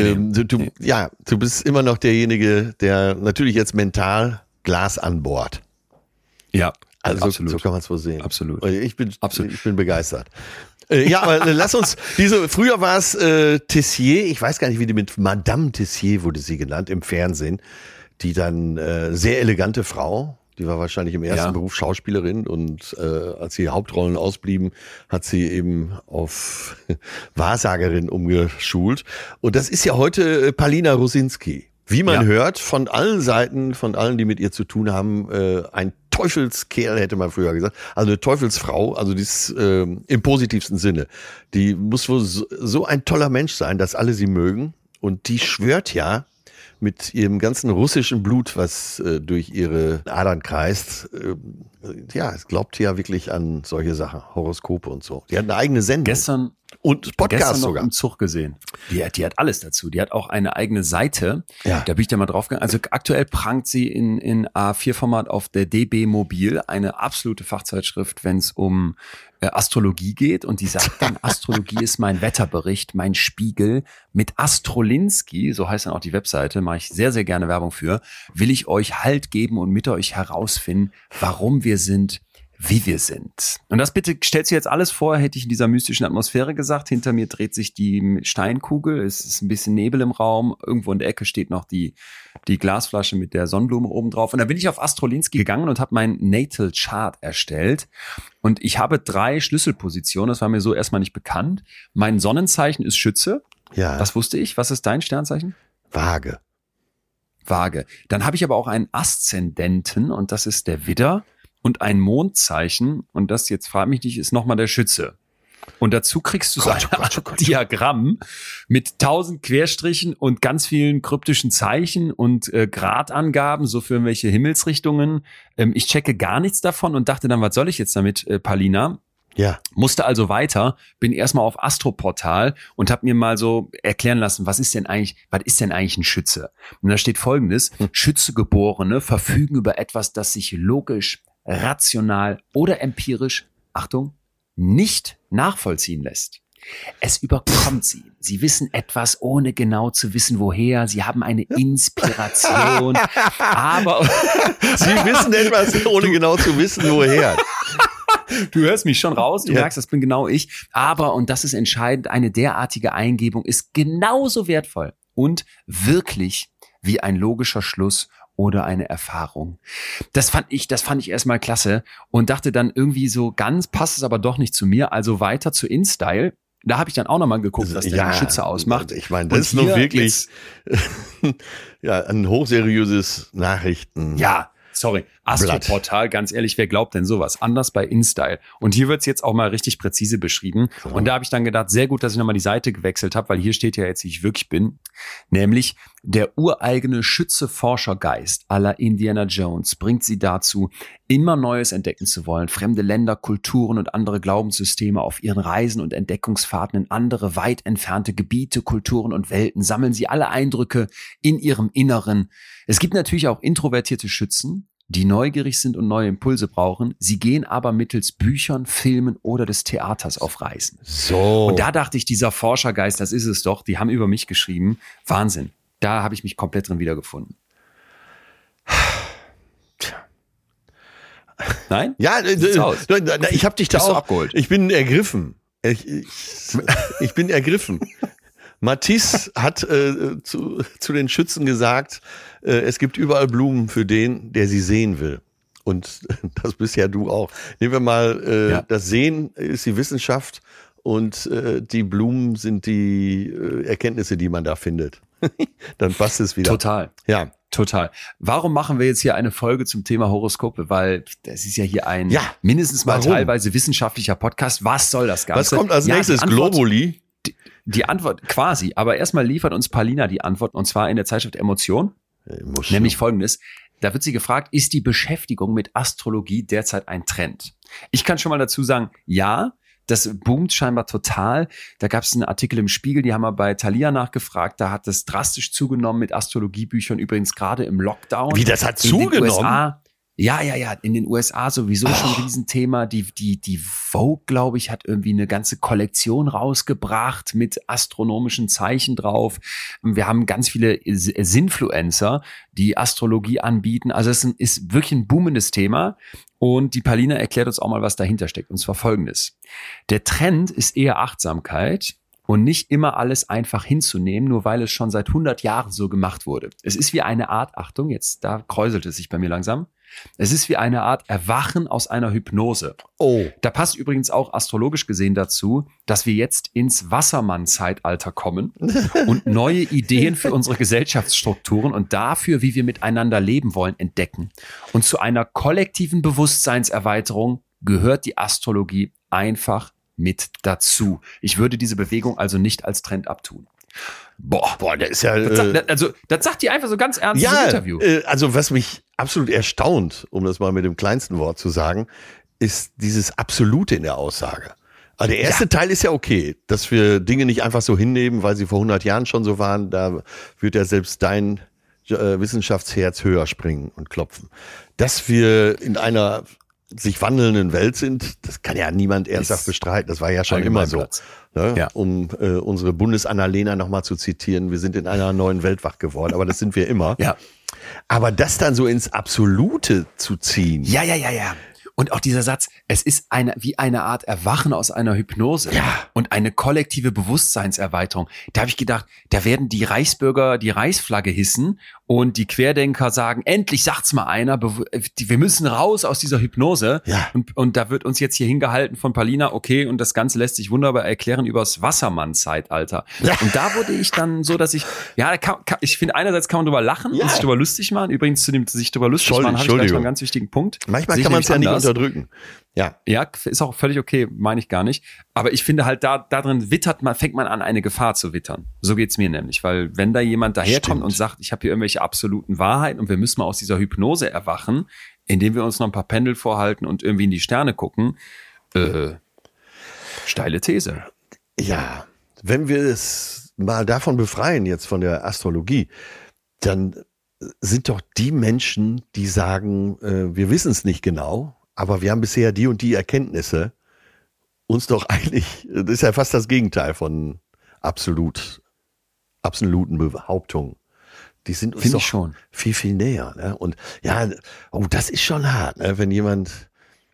Du bist immer noch derjenige, der natürlich jetzt mental Glas an Bord. Ja, also absolut. So kann man es wohl sehen. Absolut. Ich bin begeistert. Aber lass uns früher war es Tessier, ich weiß gar nicht, wie die mit Madame Tessier wurde sie genannt im Fernsehen, die dann sehr elegante Frau, die war wahrscheinlich im ersten Beruf Schauspielerin und als die Hauptrollen ausblieben, hat sie eben auf Wahrsagerin umgeschult. Und das ist ja heute Palina Rosinski. Wie man hört, von allen Seiten, von allen, die mit ihr zu tun haben, ein Teufelskerl, hätte man früher gesagt. Also eine Teufelsfrau, also die ist im positivsten Sinne. Die muss wohl so ein toller Mensch sein, dass alle sie mögen. Und die schwört ja mit ihrem ganzen russischen Blut, was durch ihre Adern kreist. Es glaubt ja wirklich an solche Sachen, Horoskope und so. Die hat eine eigene Sendung. Gestern Podcast noch sogar im Zug gesehen. Die hat alles dazu. Die hat auch eine eigene Seite. Ja. Da bin ich da mal drauf gegangen. Also aktuell prangt sie in A4-Format auf der DB Mobil, eine absolute Fachzeitschrift, wenn es um Astrologie geht. Und die sagt dann, Astrologie ist mein Wetterbericht, mein Spiegel. Mit Astrolinski, so heißt dann auch die Webseite, mache ich sehr, sehr gerne Werbung für, will ich euch Halt geben und mit euch herausfinden, warum wir sind, wie wir sind. Und das bitte stellst du jetzt alles vor, hätte ich in dieser mystischen Atmosphäre gesagt. Hinter mir dreht sich die Steinkugel, es ist ein bisschen Nebel im Raum, irgendwo in der Ecke steht noch die Glasflasche mit der Sonnenblume oben drauf. Und da bin ich auf Astrolinski gegangen und habe meinen Natal Chart erstellt. Und ich habe 3 Schlüsselpositionen, das war mir so erstmal nicht bekannt. Mein Sonnenzeichen ist Schütze. Ja. Das wusste ich. Was ist dein Sternzeichen? Waage. Dann habe ich aber auch einen Aszendenten und das ist der Widder. Und ein Mondzeichen, und das jetzt frag mich nicht, ist nochmal der Schütze. Und dazu kriegst du so ein Diagramm mit 1000 Querstrichen und ganz vielen kryptischen Zeichen und Gradangaben, so für irgendwelche Himmelsrichtungen. Ich checke gar nichts davon und dachte dann, was soll ich jetzt damit, Palina? Ja. Musste also weiter, bin erstmal auf Astroportal und habe mir mal so erklären lassen, was ist denn eigentlich ein Schütze? Und da steht Folgendes: Schützegeborene verfügen über etwas, das sich logisch, rational oder empirisch, Achtung, nicht nachvollziehen lässt. Es überkommt sie. Sie wissen etwas, ohne genau zu wissen, woher. Sie haben eine Inspiration, aber Sie wissen etwas, ohne genau zu wissen, woher. Du hörst mich schon raus, du merkst, das bin genau ich. Aber, und das ist entscheidend, eine derartige Eingebung ist genauso wertvoll und wirklich wie ein logischer Schluss oder eine Erfahrung. Das fand ich erstmal klasse und dachte dann irgendwie so, ganz passt es aber doch nicht zu mir, also weiter zu InStyle. Da habe ich dann auch nochmal geguckt, was der Schütze ausmacht. Ich meine, das ist nur wirklich ein hochseriöses Nachrichten. Ja, sorry. Astroportal, ganz ehrlich, wer glaubt denn sowas? Anders bei InStyle. Und hier wird's jetzt auch mal richtig präzise beschrieben. So. Und da habe ich dann gedacht, sehr gut, dass ich nochmal die Seite gewechselt habe, weil hier steht ja jetzt, wie ich wirklich bin. Nämlich, der ureigene Schütze-Forschergeist à la Indiana Jones bringt sie dazu, immer Neues entdecken zu wollen. Fremde Länder, Kulturen und andere Glaubenssysteme auf ihren Reisen und Entdeckungsfahrten in andere, weit entfernte Gebiete, Kulturen und Welten sammeln sie alle Eindrücke in ihrem Inneren. Es gibt natürlich auch introvertierte Schützen, die neugierig sind und neue Impulse brauchen. Sie gehen aber mittels Büchern, Filmen oder des Theaters auf Reisen. So. Und da dachte ich, dieser Forschergeist, das ist es doch, die haben über mich geschrieben. Wahnsinn. Da habe ich mich komplett drin wiedergefunden. Nein? Ja, ich habe dich da auch abgeholt. Ich bin ergriffen. Ich bin ergriffen. Matisse hat zu den Schützen gesagt, es gibt überall Blumen für den, der sie sehen will. Und das bist ja du auch. Nehmen wir mal, das Sehen ist die Wissenschaft und die Blumen sind die Erkenntnisse, die man da findet. Dann passt es wieder. Total. Ja. Total. Warum machen wir jetzt hier eine Folge zum Thema Horoskope? Weil das ist ja hier ein mindestens mal teilweise wissenschaftlicher Podcast. Was soll das Ganze? Was kommt als nächstes? Globuli? Die Antwort quasi, aber erstmal liefert uns Paulina die Antwort, und zwar in der Zeitschrift Emotion, nämlich folgendes. Da wird sie gefragt, ist die Beschäftigung mit Astrologie derzeit ein Trend? Ich kann schon mal dazu sagen, ja, das boomt scheinbar total. Da gab es einen Artikel im Spiegel, die haben wir bei Thalia nachgefragt, da hat es drastisch zugenommen mit Astrologiebüchern, übrigens gerade im Lockdown. Wie, das hat zugenommen? USA, ja, in den USA sowieso schon ein Riesenthema. Die Vogue, glaube ich, hat irgendwie eine ganze Kollektion rausgebracht mit astronomischen Zeichen drauf. Wir haben ganz viele Sinfluencer, die Astrologie anbieten. Also es ist wirklich ein boomendes Thema. Und die Paulina erklärt uns auch mal, was dahinter steckt. Und zwar Folgendes. Der Trend ist eher Achtsamkeit und nicht immer alles einfach hinzunehmen, nur weil es schon seit 100 Jahren so gemacht wurde. Es ist wie eine Art, Achtung, jetzt da kräuselt es sich bei mir langsam. Es ist wie eine Art Erwachen aus einer Hypnose. Oh. Da passt übrigens auch astrologisch gesehen dazu, dass wir jetzt ins Wassermann-Zeitalter kommen und neue Ideen für unsere Gesellschaftsstrukturen und dafür, wie wir miteinander leben wollen, entdecken. Und zu einer kollektiven Bewusstseinserweiterung gehört die Astrologie einfach mit dazu. Ich würde diese Bewegung also nicht als Trend abtun. Boah, der ist ja... Das sagt die einfach so ganz ernst im Interview. Also was mich absolut erstaunt, um das mal mit dem kleinsten Wort zu sagen, ist dieses Absolute in der Aussage. Also der erste Teil ist ja okay, dass wir Dinge nicht einfach so hinnehmen, weil sie vor 100 Jahren schon so waren. Da wird ja selbst dein Wissenschaftsherz höher springen und klopfen. Dass wir in einer sich wandelnden Welt sind, das kann ja niemand ernsthaft bestreiten. Das war ja schon immer so. Ne? Ja. Um unsere Bundes-Annalena nochmal zu zitieren, wir sind in einer neuen Welt wach geworden, aber das sind wir immer. Ja. Aber das dann so ins Absolute zu ziehen. Ja. Und auch dieser Satz, es ist wie eine Art Erwachen aus einer Hypnose und eine kollektive Bewusstseinserweiterung. Da habe ich gedacht, da werden die Reichsbürger die Reichsflagge hissen und die Querdenker sagen, endlich sagt's mal einer, wir müssen raus aus dieser Hypnose. Ja. Und da wird uns jetzt hier hingehalten von Paulina, okay, und das Ganze lässt sich wunderbar erklären übers Wassermann-Zeitalter. Ja. Und da wurde ich dann so, dass ich finde, einerseits kann man drüber lachen und sich drüber lustig machen. Übrigens zu dem sich drüber lustig machen habe ich gleich noch einen ganz wichtigen Punkt. Manchmal kann man es ja nicht unterdrücken. Ja, ist auch völlig okay, meine ich gar nicht. Aber ich finde halt, da drin fängt man an, eine Gefahr zu wittern. So geht's mir nämlich. Weil wenn da jemand daherkommt und sagt, ich habe hier irgendwelche absoluten Wahrheiten und wir müssen mal aus dieser Hypnose erwachen, indem wir uns noch ein paar Pendel vorhalten und irgendwie in die Sterne gucken, steile These. Ja, wenn wir es mal davon befreien, jetzt von der Astrologie, dann sind doch die Menschen, die sagen, wir wissen es nicht genau, aber wir haben bisher die und die Erkenntnisse, uns doch eigentlich, das ist ja fast das Gegenteil von absoluten Behauptungen. Die sind uns doch schon viel, viel näher. Ne? Und ja, das ist schon hart, ne? Wenn jemand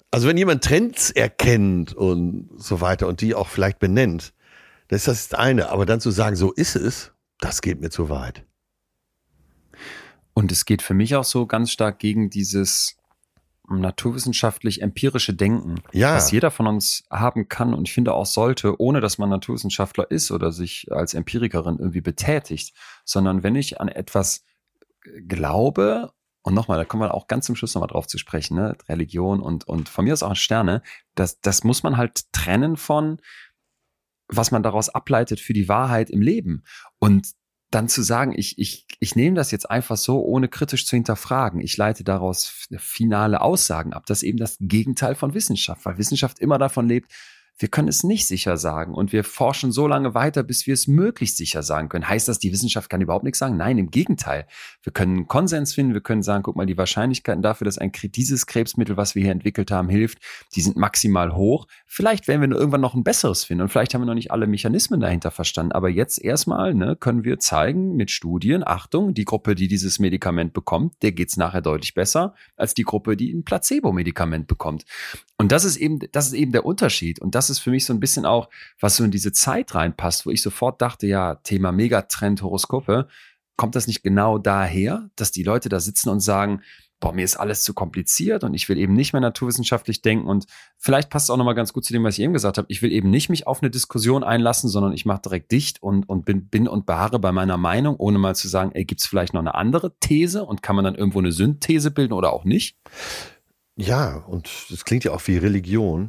Also wenn jemand Trends erkennt und so weiter und die auch vielleicht benennt, das ist das eine. Aber dann zu sagen, so ist es, das geht mir zu weit. Und es geht für mich auch so ganz stark gegen dieses naturwissenschaftlich-empirische Denken, was jeder von uns haben kann und ich finde auch sollte, ohne dass man Naturwissenschaftler ist oder sich als Empirikerin irgendwie betätigt, sondern wenn ich an etwas glaube, und nochmal, da kommen wir auch ganz zum Schluss nochmal drauf zu sprechen, ne? Religion und von mir aus auch Sterne, das muss man halt trennen von, was man daraus ableitet für die Wahrheit im Leben. Und dann zu sagen, ich nehme das jetzt einfach so, ohne kritisch zu hinterfragen. Ich leite daraus finale Aussagen ab. Das ist eben das Gegenteil von Wissenschaft, weil Wissenschaft immer davon lebt, wir können es nicht sicher sagen und wir forschen so lange weiter, bis wir es möglichst sicher sagen können. Heißt das, die Wissenschaft kann überhaupt nichts sagen? Nein, im Gegenteil. Wir können einen Konsens finden, wir können sagen, guck mal, die Wahrscheinlichkeiten dafür, dass dieses Krebsmittel, was wir hier entwickelt haben, hilft, die sind maximal hoch. Vielleicht werden wir irgendwann noch ein besseres finden und vielleicht haben wir noch nicht alle Mechanismen dahinter verstanden. Aber jetzt erstmal können wir zeigen mit Studien, Achtung, die Gruppe, die dieses Medikament bekommt, der geht's nachher deutlich besser als die Gruppe, die ein Placebo-Medikament bekommt. Und das ist eben der Unterschied. Und das ist für mich so ein bisschen auch, was so in diese Zeit reinpasst, wo ich sofort dachte, ja, Thema Megatrend, Horoskope, kommt das nicht genau daher, dass die Leute da sitzen und sagen, boah, mir ist alles zu kompliziert und ich will eben nicht mehr naturwissenschaftlich denken und vielleicht passt es auch nochmal ganz gut zu dem, was ich eben gesagt habe. Ich will eben nicht mich auf eine Diskussion einlassen, sondern ich mache direkt dicht und bin und beharre bei meiner Meinung, ohne mal zu sagen, ey, gibt's vielleicht noch eine andere These und kann man dann irgendwo eine Synthese bilden oder auch nicht? Ja, und das klingt ja auch wie Religion.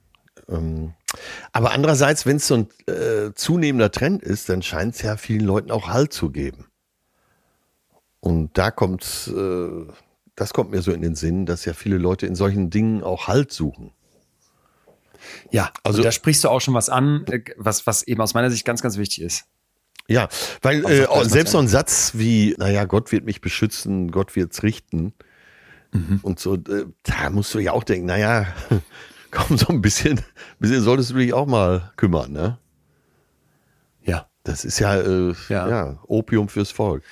Aber andererseits, wenn es so ein zunehmender Trend ist, dann scheint es ja vielen Leuten auch Halt zu geben. Und das kommt mir so in den Sinn, dass ja viele Leute in solchen Dingen auch Halt suchen. Ja, also da sprichst du auch schon was an, was eben aus meiner Sicht ganz, ganz wichtig ist. Ja, weil selbst so ein Satz wie, naja, Gott wird mich beschützen, Gott wird's richten, und so, da musst du ja auch denken, naja, komm, so ein bisschen solltest du dich auch mal kümmern, ne? Ja. Das ist ja Opium fürs Volk.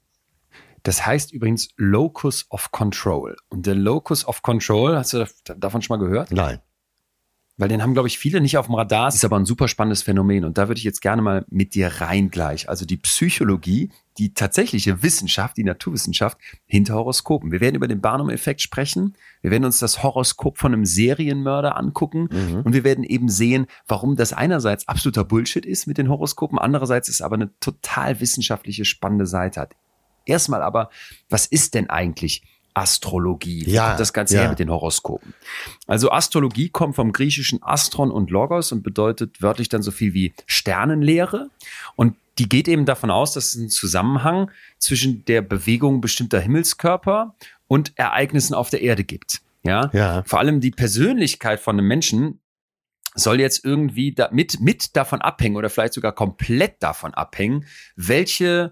Das heißt übrigens Locus of Control. Und der Locus of Control, hast du davon schon mal gehört? Nein. Weil den haben, glaube ich, viele nicht auf dem Radar. Das ist aber ein super spannendes Phänomen. Und da würde ich jetzt gerne mal mit dir rein gleich. Also die Psychologie, die tatsächliche Wissenschaft, die Naturwissenschaft hinter Horoskopen. Wir werden über den Barnum-Effekt sprechen. Wir werden uns das Horoskop von einem Serienmörder angucken. Und wir werden eben sehen, warum das einerseits absoluter Bullshit ist mit den Horoskopen. Andererseits ist aber eine total wissenschaftliche, spannende Seite hat. Erstmal aber, was ist denn eigentlich Astrologie? Wie kommt das Ganze her mit den Horoskopen? Also Astrologie kommt vom griechischen Astron und Logos und bedeutet wörtlich dann so viel wie Sternenlehre. Und die geht eben davon aus, dass es einen Zusammenhang zwischen der Bewegung bestimmter Himmelskörper und Ereignissen auf der Erde gibt. Ja. Vor allem die Persönlichkeit von einem Menschen soll jetzt irgendwie mit davon abhängen oder vielleicht sogar komplett davon abhängen, welche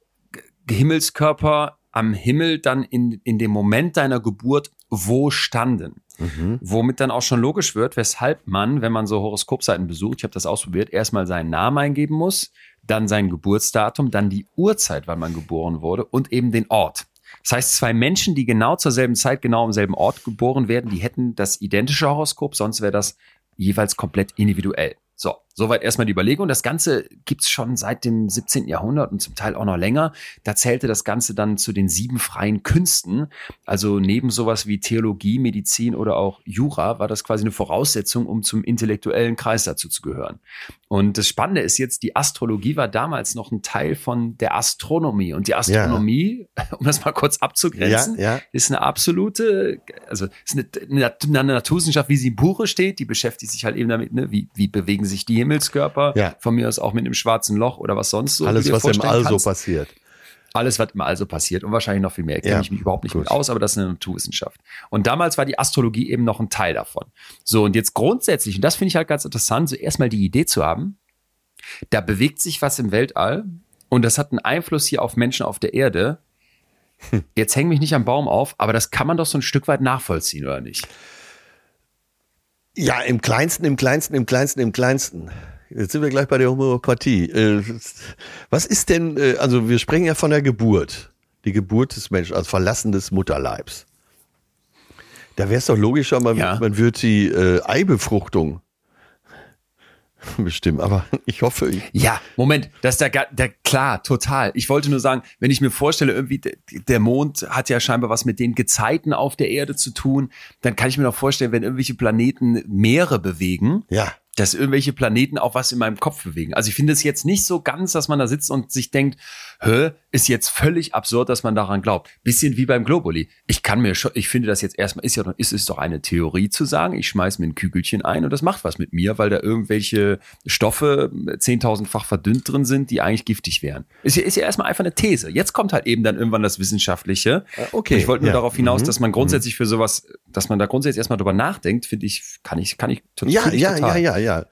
Himmelskörper am Himmel dann in dem Moment deiner Geburt wo standen. Womit dann auch schon logisch wird, weshalb man, wenn man so Horoskopseiten besucht, ich habe das ausprobiert, erstmal seinen Namen eingeben muss, dann sein Geburtsdatum, dann die Uhrzeit, wann man geboren wurde und eben den Ort. Das heißt, zwei Menschen, die genau zur selben Zeit, genau am selben Ort geboren werden, die hätten das identische Horoskop, sonst wäre das jeweils komplett individuell. So, soweit erstmal die Überlegung. Das Ganze gibt's schon seit dem 17. Jahrhundert und zum Teil auch noch länger. Da zählte das Ganze dann zu den 7 freien Künsten. Also neben sowas wie Theologie, Medizin oder auch Jura war das quasi eine Voraussetzung, um zum intellektuellen Kreis dazu zu gehören. Und das Spannende ist jetzt, die Astrologie war damals noch ein Teil von der Astronomie. Und die Astronomie, um das mal kurz abzugrenzen, ist eine absolute, also ist eine Naturwissenschaft, wie sie im Buche steht. Die beschäftigt sich halt eben damit, ne, wie bewegen sich die Himmelskörper, von mir aus auch mit einem schwarzen Loch oder was sonst so. Alles, was im All so passiert. Alles, was im All so passiert und wahrscheinlich noch viel mehr. Kenne ich mich überhaupt nicht mit aus, aber das ist eine Naturwissenschaft. Und damals war die Astrologie eben noch ein Teil davon. So, und jetzt grundsätzlich, und das finde ich halt ganz interessant, so erstmal die Idee zu haben, da bewegt sich was im Weltall und das hat einen Einfluss hier auf Menschen auf der Erde. Jetzt häng mich nicht am Baum auf, aber das kann man doch so ein Stück weit nachvollziehen, oder nicht? Ja, im Kleinsten. Jetzt sind wir gleich bei der Homöopathie. Was ist denn, also wir sprechen ja von der Geburt. Die Geburt des Menschen, also Verlassen des Mutterleibs. Da wäre es doch logischer, man würde die Eibefruchtung bestimmen, aber ich hoffe. Ja, Moment, das ist klar, total. Ich wollte nur sagen, wenn ich mir vorstelle, irgendwie der Mond hat ja scheinbar was mit den Gezeiten auf der Erde zu tun, dann kann ich mir noch vorstellen, wenn irgendwelche Planeten Meere bewegen, dass irgendwelche Planeten auch was in meinem Kopf bewegen. Also ich finde es jetzt nicht so ganz, dass man da sitzt und sich denkt, ist jetzt völlig absurd, dass man daran glaubt. Bisschen wie beim Globuli. Ich finde das jetzt erstmal, ist es doch eine Theorie zu sagen, ich schmeiß mir ein Kügelchen ein und das macht was mit mir, weil da irgendwelche Stoffe 10.000-fach verdünnt drin sind, die eigentlich giftig wären. Ist ja erstmal einfach eine These. Jetzt kommt halt eben dann irgendwann das Wissenschaftliche. Okay. Und ich wollte nur darauf hinaus, dass man grundsätzlich für sowas, dass man da grundsätzlich erstmal drüber nachdenkt, finde ich, kann ich total. Ja.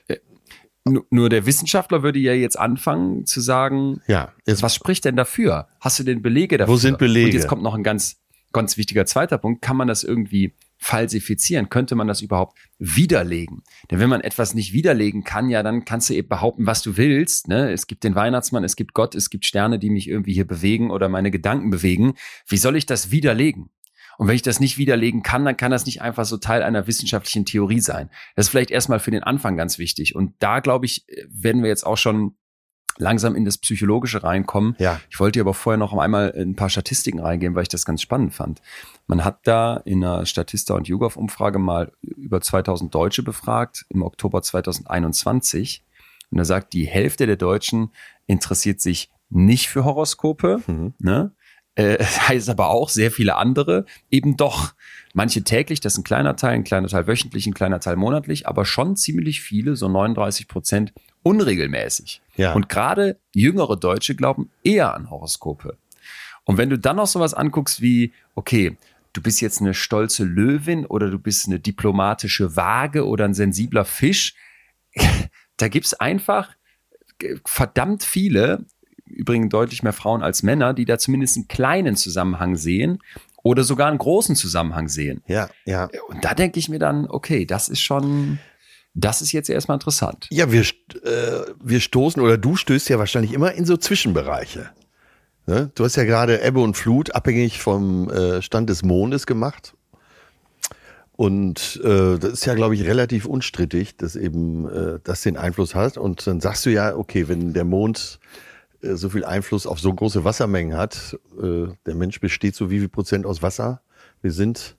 Nur der Wissenschaftler würde ja jetzt anfangen zu sagen, was spricht denn dafür? Hast du denn Belege dafür? Wo sind Belege? Und jetzt kommt noch ein ganz, ganz wichtiger zweiter Punkt. Kann man das irgendwie falsifizieren? Könnte man das überhaupt widerlegen? Denn wenn man etwas nicht widerlegen kann, ja, dann kannst du eben behaupten, was du willst. Ne? Es gibt den Weihnachtsmann, es gibt Gott, es gibt Sterne, die mich irgendwie hier bewegen oder meine Gedanken bewegen. Wie soll ich das widerlegen? Und wenn ich das nicht widerlegen kann, dann kann das nicht einfach so Teil einer wissenschaftlichen Theorie sein. Das ist vielleicht erstmal für den Anfang ganz wichtig. Und da, glaube ich, werden wir jetzt auch schon langsam in das Psychologische reinkommen. Ja. Ich wollte aber vorher noch einmal ein paar Statistiken reingehen, weil ich das ganz spannend fand. Man hat da in einer Statista- und YouGov-Umfrage mal über 2000 Deutsche befragt, im Oktober 2021. Und da sagt, die Hälfte der Deutschen interessiert sich nicht für Horoskope, ne? Heißt aber auch, sehr viele andere eben doch. Manche täglich, das ist ein kleiner Teil wöchentlich, ein kleiner Teil monatlich, aber schon ziemlich viele, so 39% unregelmäßig. Ja. Und gerade jüngere Deutsche glauben eher an Horoskope. Und wenn du dann noch sowas anguckst wie, okay, du bist jetzt eine stolze Löwin oder du bist eine diplomatische Waage oder ein sensibler Fisch, da gibt's einfach verdammt viele, übrigens deutlich mehr Frauen als Männer, die da zumindest einen kleinen Zusammenhang sehen oder sogar einen großen Zusammenhang sehen. Ja. Und da denke ich mir dann, okay, das ist jetzt erstmal interessant. Ja, wir stoßen oder du stößt ja wahrscheinlich immer in so Zwischenbereiche. Ne? Du hast ja gerade Ebbe und Flut abhängig vom Stand des Mondes gemacht. Und das ist ja, glaube ich, relativ unstrittig, dass eben das den Einfluss hat. Und dann sagst du ja, okay, wenn der Mond so viel Einfluss auf so große Wassermengen hat, der Mensch besteht so wie viel Prozent aus Wasser? Wir sind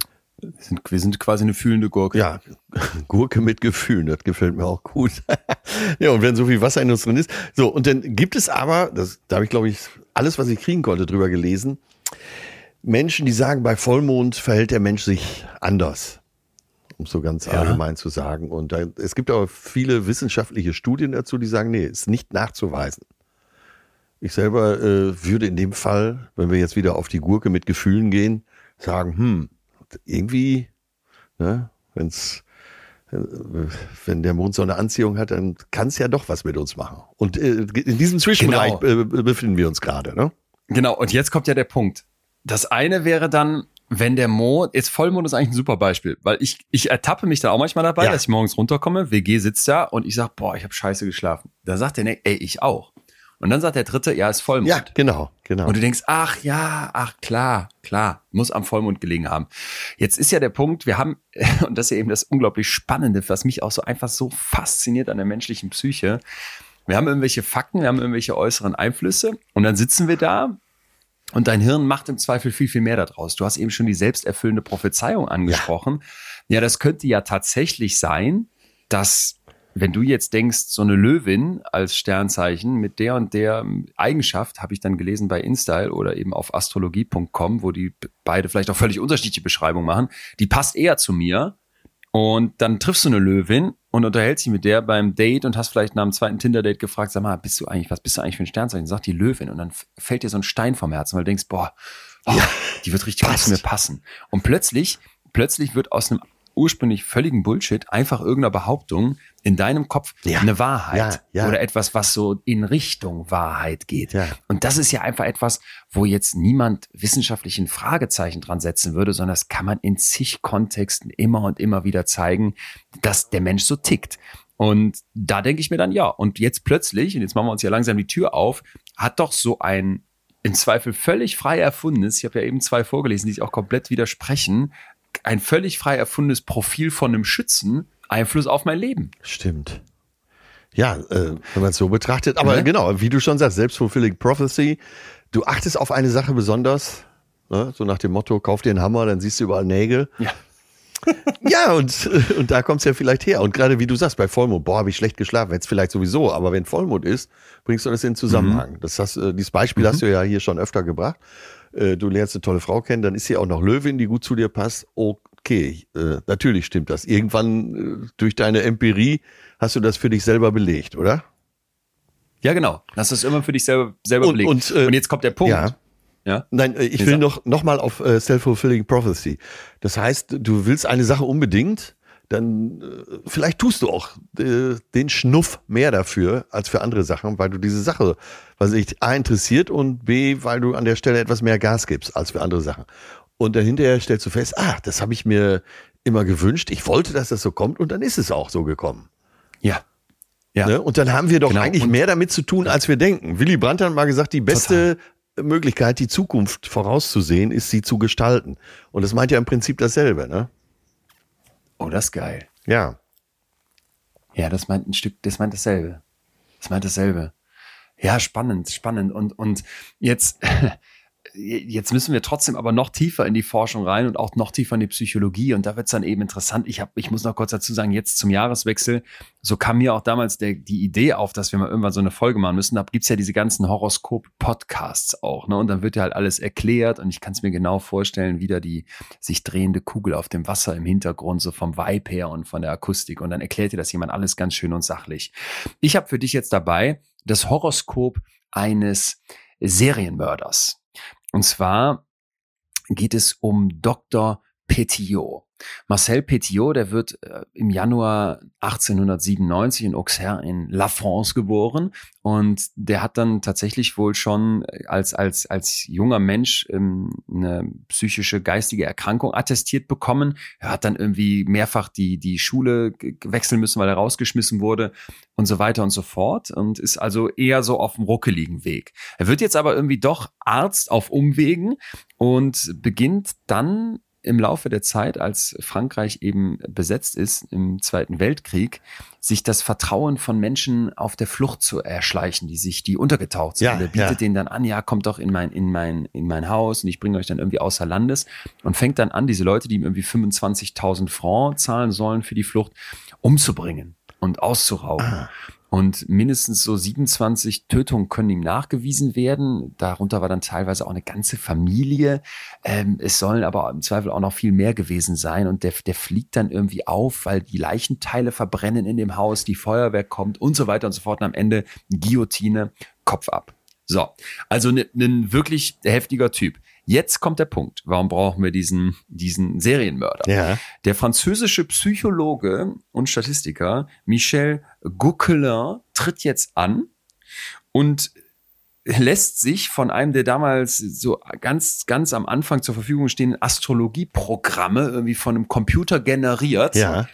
quasi eine fühlende Gurke. Ja, Gurke mit Gefühlen, das gefällt mir auch gut. Ja, und wenn so viel Wasser in uns drin ist. So, und dann gibt es aber, da habe ich, glaube ich, alles, was ich kriegen konnte, drüber gelesen, Menschen, die sagen, bei Vollmond verhält der Mensch sich anders, um so ganz allgemein zu sagen. Und es gibt aber viele wissenschaftliche Studien dazu, die sagen, nee, ist nicht nachzuweisen. Ich selber würde in dem Fall, wenn wir jetzt wieder auf die Gurke mit Gefühlen gehen, sagen, irgendwie, ne, wenn der Mond so eine Anziehung hat, dann kann es ja doch was mit uns machen. Und in diesem Zwischenbereich befinden wir uns gerade, ne? Genau, und jetzt kommt ja der Punkt. Das eine wäre dann, wenn der Mond, jetzt Vollmond ist eigentlich ein super Beispiel, weil ich ertappe mich da auch manchmal dabei, dass ich morgens runterkomme, WG sitzt da und ich sag, ich habe scheiße geschlafen. Da sagt der, ich auch. Und dann sagt der Dritte, ist Vollmond. Ja, genau. Und du denkst, klar, muss am Vollmond gelegen haben. Jetzt ist ja der Punkt, wir haben, und das ist ja eben das unglaublich Spannende, was mich auch so einfach so fasziniert an der menschlichen Psyche. Wir haben irgendwelche Fakten, wir haben irgendwelche äußeren Einflüsse und dann sitzen wir da und dein Hirn macht im Zweifel viel, viel mehr daraus. Du hast eben schon die selbsterfüllende Prophezeiung angesprochen. Ja, das könnte ja tatsächlich sein, dass wenn du jetzt denkst, so eine Löwin als Sternzeichen mit der und der Eigenschaft, habe ich dann gelesen bei InStyle oder eben auf astrologie.com, wo die beide vielleicht auch völlig unterschiedliche Beschreibungen machen, die passt eher zu mir. Und dann triffst du eine Löwin und unterhältst dich mit der beim Date und hast vielleicht nach dem zweiten Tinder-Date gefragt, sag mal, was bist du eigentlich für ein Sternzeichen? Sagt die Löwin. Und dann fällt dir so ein Stein vom Herzen, weil du denkst, die wird richtig gut zu mir passen. Und plötzlich wird aus einem ursprünglich völligen Bullshit einfach irgendeiner Behauptung in deinem Kopf eine Wahrheit oder etwas, was so in Richtung Wahrheit geht. Ja. Und das ist ja einfach etwas, wo jetzt niemand wissenschaftlich ein Fragezeichen dran setzen würde, sondern das kann man in zig Kontexten immer und immer wieder zeigen, dass der Mensch so tickt. Und da denke ich mir dann, und jetzt plötzlich, und jetzt machen wir uns ja langsam die Tür auf, hat doch so ein im Zweifel völlig frei erfundenes, ich habe ja eben 2 vorgelesen, die sich auch komplett widersprechen, ein völlig frei erfundenes Profil von einem Schützen Einfluss auf mein Leben. Stimmt. Ja, wenn man es so betrachtet. Aber genau, wie du schon sagst, Self-fulfilling Prophecy. Du achtest auf eine Sache besonders, ne? So nach dem Motto, kauf dir einen Hammer, dann siehst du überall Nägel. Ja. Ja, und da kommt's ja vielleicht her. Und gerade wie du sagst, bei Vollmond, habe ich schlecht geschlafen, jetzt vielleicht sowieso, aber wenn Vollmond ist, bringst du das in Zusammenhang. Dieses Beispiel hast du ja hier schon öfter gebracht. Du lernst eine tolle Frau kennen, dann ist sie auch noch Löwin, die gut zu dir passt. Okay, natürlich stimmt das. Irgendwann durch deine Empirie hast du das für dich selber belegt, oder? Ja, genau. Hast du es immer für dich selber belegt. Und jetzt kommt der Punkt. Ja? Nein, ich will noch mal auf Self-Fulfilling Prophecy. Das heißt, du willst eine Sache unbedingt, dann vielleicht tust du auch den Schnuff mehr dafür als für andere Sachen, weil du diese Sache, was dich A interessiert und B, weil du an der Stelle etwas mehr Gas gibst als für andere Sachen. Und dann hinterher stellst du fest, das habe ich mir immer gewünscht. Ich wollte, dass das so kommt und dann ist es auch so gekommen. Ja. Ja. Ne? Und dann haben wir doch eigentlich mehr damit zu tun, als wir denken. Willy Brandt hat mal gesagt, die beste Möglichkeit, die Zukunft vorauszusehen, ist sie zu gestalten. Und das meint ja im Prinzip dasselbe, ne? Oh, das ist geil. Ja. Ja, das meint dasselbe. Ja, spannend. Und jetzt müssen wir trotzdem aber noch tiefer in die Forschung rein und auch noch tiefer in die Psychologie. Und da wird es dann eben interessant. Ich muss noch kurz dazu sagen, jetzt zum Jahreswechsel, so kam mir auch damals die Idee auf, dass wir mal irgendwann so eine Folge machen müssen. Da gibt's ja diese ganzen Horoskop-Podcasts auch, ne? Und dann wird ja halt alles erklärt und ich kann es mir genau vorstellen, wieder die sich drehende Kugel auf dem Wasser im Hintergrund, so vom Vibe her und von der Akustik. Und dann erklärt dir das jemand alles ganz schön und sachlich. Ich habe für dich jetzt dabei das Horoskop eines Serienmörders. Und zwar geht es um Dr. Petiot. Marcel Petiot, der wird im Januar 1897 in Auxerre in La France geboren und der hat dann tatsächlich wohl schon als junger Mensch eine psychische geistige Erkrankung attestiert bekommen. Er hat dann irgendwie mehrfach die Schule wechseln müssen, weil er rausgeschmissen wurde und so weiter und so fort und ist also eher so auf dem ruckeligen Weg. Er wird jetzt aber irgendwie doch Arzt auf Umwegen und beginnt dann im Laufe der Zeit, als Frankreich eben besetzt ist im Zweiten Weltkrieg, sich das Vertrauen von Menschen auf der Flucht zu erschleichen, die untergetaucht sind. Und er bietet denen dann an, ja, kommt doch in mein Haus und ich bringe euch dann irgendwie außer Landes und fängt dann an, diese Leute, die ihm irgendwie 25.000 Francs zahlen sollen für die Flucht, umzubringen und auszurauben. Und mindestens so 27 Tötungen können ihm nachgewiesen werden. Darunter war dann teilweise auch eine ganze Familie. Es sollen aber im Zweifel auch noch viel mehr gewesen sein. Und der fliegt dann irgendwie auf, weil die Leichenteile verbrennen in dem Haus, die Feuerwehr kommt und so weiter und so fort. Und am Ende Guillotine, Kopf ab. So, also ein wirklich heftiger Typ. Jetzt kommt der Punkt. Warum brauchen wir diesen Serienmörder? Ja. Der französische Psychologe und Statistiker Michel Gauquelin tritt jetzt an und lässt sich von einem der damals so ganz, ganz am Anfang zur Verfügung stehenden Astrologieprogramme irgendwie von einem Computer generiert,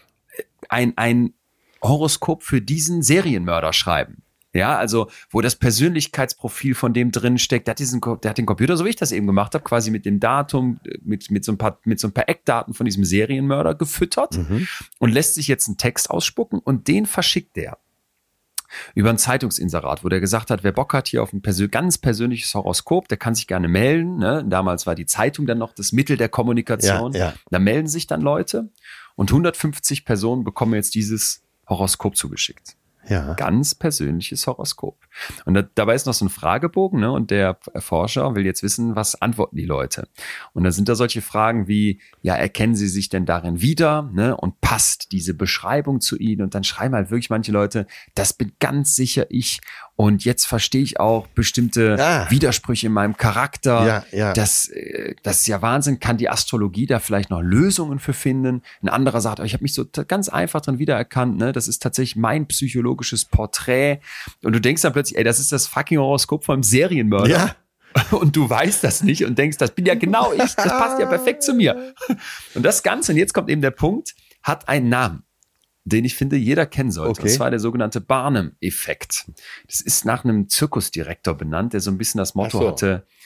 ein Horoskop für diesen Serienmörder schreiben. Ja, also wo das Persönlichkeitsprofil von dem drin steckt, der hat den Computer, so wie ich das eben gemacht habe, quasi mit dem Datum, mit so ein paar Eckdaten von diesem Serienmörder gefüttert und lässt sich jetzt einen Text ausspucken und den verschickt der über ein Zeitungsinserat, wo der gesagt hat, wer Bock hat hier auf ein ganz persönliches Horoskop, der kann sich gerne melden. Ne? Damals war die Zeitung dann noch das Mittel der Kommunikation. Ja. Da melden sich dann Leute und 150 Personen bekommen jetzt dieses Horoskop zugeschickt. Ja. Ganz persönliches Horoskop. Und dabei ist noch so ein Fragebogen, ne? Und der Forscher will jetzt wissen, was antworten die Leute. Und da sind da solche Fragen wie, ja, erkennen Sie sich denn darin wieder, ne? Und passt diese Beschreibung zu Ihnen? Und dann schreiben halt wirklich manche Leute, das bin ganz sicher ich. Und jetzt verstehe ich auch bestimmte Widersprüche in meinem Charakter. Ja. Das ist ja Wahnsinn. Kann die Astrologie da vielleicht noch Lösungen für finden? Ein anderer sagt, ich habe mich so ganz einfach drin wiedererkannt. Ne? Das ist tatsächlich mein psychologisches Porträt. Und du denkst dann plötzlich, das ist das fucking Horoskop vom Serienmörder. Ja. Und du weißt das nicht und denkst, das bin ja genau ich. Das passt ja perfekt zu mir. Und das Ganze, und jetzt kommt eben der Punkt, hat einen Namen, den ich finde, jeder kennen sollte. Okay. Und zwar der sogenannte Barnum-Effekt. Das ist nach einem Zirkusdirektor benannt, der so ein bisschen das Motto hatte,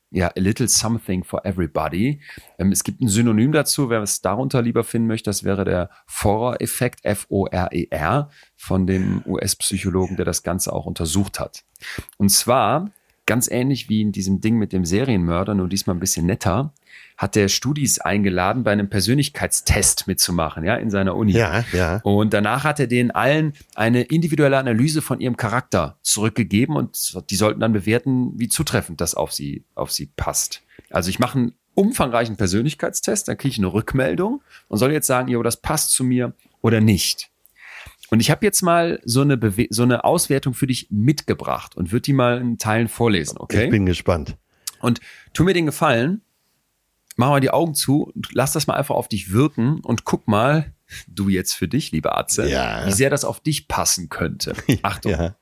ja, a little something for everybody. Es gibt ein Synonym dazu, wer es darunter lieber finden möchte, das wäre der Forer-Effekt, F-O-R-E-R, von dem US-Psychologen, der das Ganze auch untersucht hat. Und zwar, ganz ähnlich wie in diesem Ding mit dem Serienmörder, nur diesmal ein bisschen netter, hat der Studis eingeladen, bei einem Persönlichkeitstest mitzumachen, ja, in seiner Uni. Ja, ja. Und danach hat er denen allen eine individuelle Analyse von ihrem Charakter zurückgegeben und die sollten dann bewerten, wie zutreffend das auf sie passt. Also ich mache einen umfangreichen Persönlichkeitstest, dann kriege ich eine Rückmeldung und soll jetzt sagen, jo, das passt zu mir oder nicht. Und ich habe jetzt mal so eine Auswertung für dich mitgebracht und würde die mal in Teilen vorlesen, okay? Ich bin gespannt. Und tu mir den Gefallen, mach mal die Augen zu und lass das mal einfach auf dich wirken und guck mal, du jetzt für dich, liebe Atze, wie sehr das auf dich passen könnte. Achtung. Ja.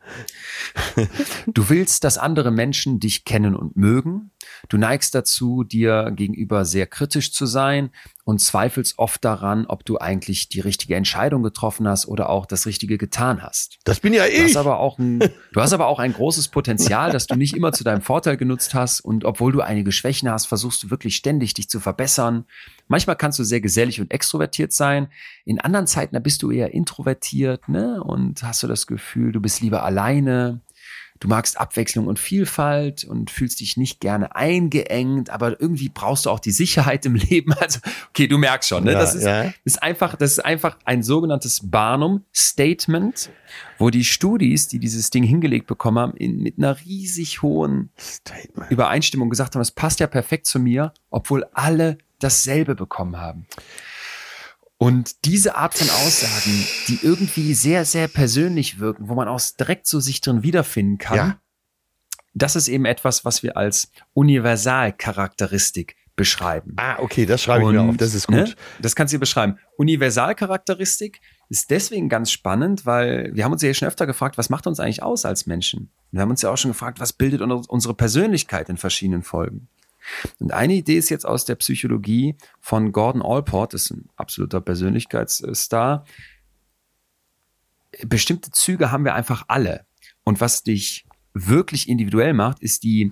Du willst, dass andere Menschen dich kennen und mögen. Du neigst dazu, dir gegenüber sehr kritisch zu sein und zweifelst oft daran, ob du eigentlich die richtige Entscheidung getroffen hast oder auch das Richtige getan hast. Das bin ja ich. Du hast aber auch ein großes Potenzial, das du nicht immer zu deinem Vorteil genutzt hast. Und obwohl du einige Schwächen hast, versuchst du wirklich ständig, dich zu verbessern. Manchmal kannst du sehr gesellig und extrovertiert sein. In anderen Zeiten, da bist du eher introvertiert, ne? Und hast du das Gefühl, du bist lieber alleine. Du magst Abwechslung und Vielfalt und fühlst dich nicht gerne eingeengt, aber irgendwie brauchst du auch die Sicherheit im Leben. Also, okay, du merkst schon, ne? Ja, Das ist einfach ein sogenanntes Barnum-Statement, wo die Studis, die dieses Ding hingelegt bekommen haben, mit einer riesig hohen Übereinstimmung gesagt haben, es passt ja perfekt zu mir, obwohl alle dasselbe bekommen haben. Und diese Art von Aussagen, die irgendwie sehr, sehr persönlich wirken, wo man auch direkt so sich drin wiederfinden kann, das ist eben etwas, was wir als Universalcharakteristik beschreiben. Ah, okay, das schreibe ich mir auf, das ist gut. Ne, das kannst du beschreiben. Universalcharakteristik ist deswegen ganz spannend, weil wir haben uns ja schon öfter gefragt, was macht uns eigentlich aus als Menschen? Wir haben uns ja auch schon gefragt, was bildet unsere Persönlichkeit in verschiedenen Folgen? Und eine Idee ist jetzt aus der Psychologie von Gordon Allport, das ist ein absoluter Persönlichkeitsstar. Bestimmte Züge haben wir einfach alle. Und was dich wirklich individuell macht, ist die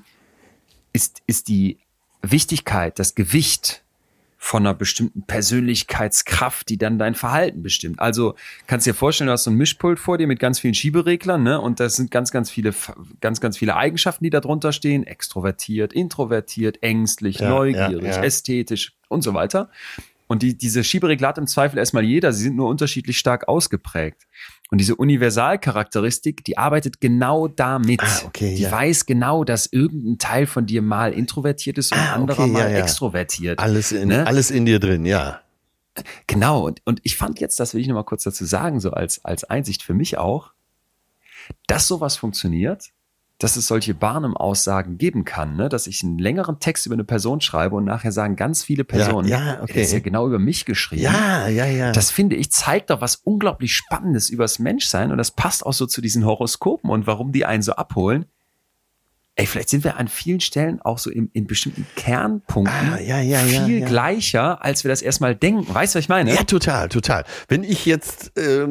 Wichtigkeit, das Gewicht von einer bestimmten Persönlichkeitskraft, die dann dein Verhalten bestimmt. Also kannst dir vorstellen, du hast so ein Mischpult vor dir mit ganz vielen Schiebereglern, ne? Und das sind ganz viele Eigenschaften, die da drunter stehen. Extrovertiert, introvertiert, ängstlich, neugierig, ästhetisch und so weiter. Und diese Schieberegler hat im Zweifel erstmal jeder, sie sind nur unterschiedlich stark ausgeprägt. Und diese Universalcharakteristik, die arbeitet genau damit. Die weiß genau, dass irgendein Teil von dir mal introvertiert ist und ein anderer mal extrovertiert. Alles in dir drin, ja. Genau. Und ich fand jetzt, das will ich noch mal kurz dazu sagen, so als Einsicht für mich auch, dass sowas funktioniert, dass es solche Barnum-Aussagen geben kann, ne? Dass ich einen längeren Text über eine Person schreibe und nachher sagen ganz viele Personen, das ist ja genau über mich geschrieben. Ja. Das finde ich, zeigt doch was unglaublich Spannendes übers Menschsein und das passt auch so zu diesen Horoskopen und warum die einen so abholen. Ey, vielleicht sind wir an vielen Stellen auch so in bestimmten Kernpunkten viel gleicher, als wir das erstmal denken. Weißt du, was ich meine? Ja, total. Wenn ich jetzt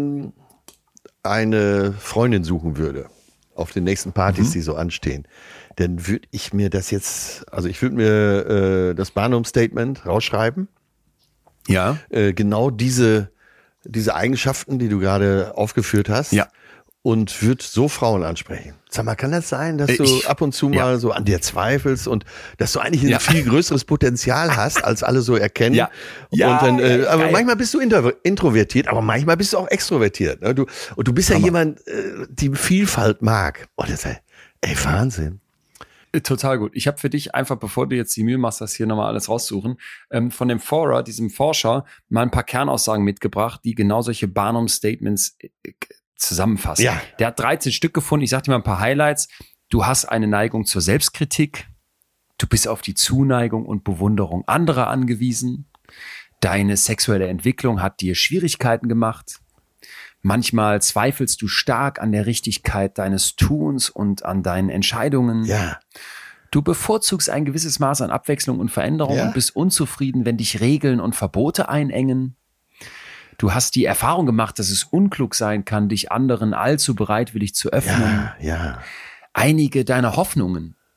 eine Freundin suchen würde, auf den nächsten Partys, die so anstehen, dann würde ich mir das jetzt, also ich würde mir das Barnum-Statement rausschreiben. Ja. Genau diese Eigenschaften, die du gerade aufgeführt hast. Ja. Und würde so Frauen ansprechen. Sag mal, kann das sein, dass du ab und zu mal so an dir zweifelst und dass du eigentlich ein viel größeres Potenzial hast, als alle so erkennen? Aber manchmal bist du introvertiert, aber manchmal bist du auch extrovertiert. Ne? Du bist ja jemand, die Vielfalt mag. Oh, das ist Wahnsinn. Total gut. Ich habe für dich einfach, bevor du jetzt die Mühe machst, das hier nochmal alles raussuchen, von dem Forer, diesem Forscher, mal ein paar Kernaussagen mitgebracht, die genau solche Barnum-Statements zusammenfassen. Ja. Der hat 13 Stück gefunden. Ich sag dir mal ein paar Highlights. Du hast eine Neigung zur Selbstkritik. Du bist auf die Zuneigung und Bewunderung anderer angewiesen. Deine sexuelle Entwicklung hat dir Schwierigkeiten gemacht. Manchmal zweifelst du stark an der Richtigkeit deines Tuns und an deinen Entscheidungen. Ja. Du bevorzugst ein gewisses Maß an Abwechslung und Veränderung und bist unzufrieden, wenn dich Regeln und Verbote einengen. Du hast die Erfahrung gemacht, dass es unklug sein kann, dich anderen allzu bereitwillig zu öffnen. Ja. Einige deiner Hoffnungen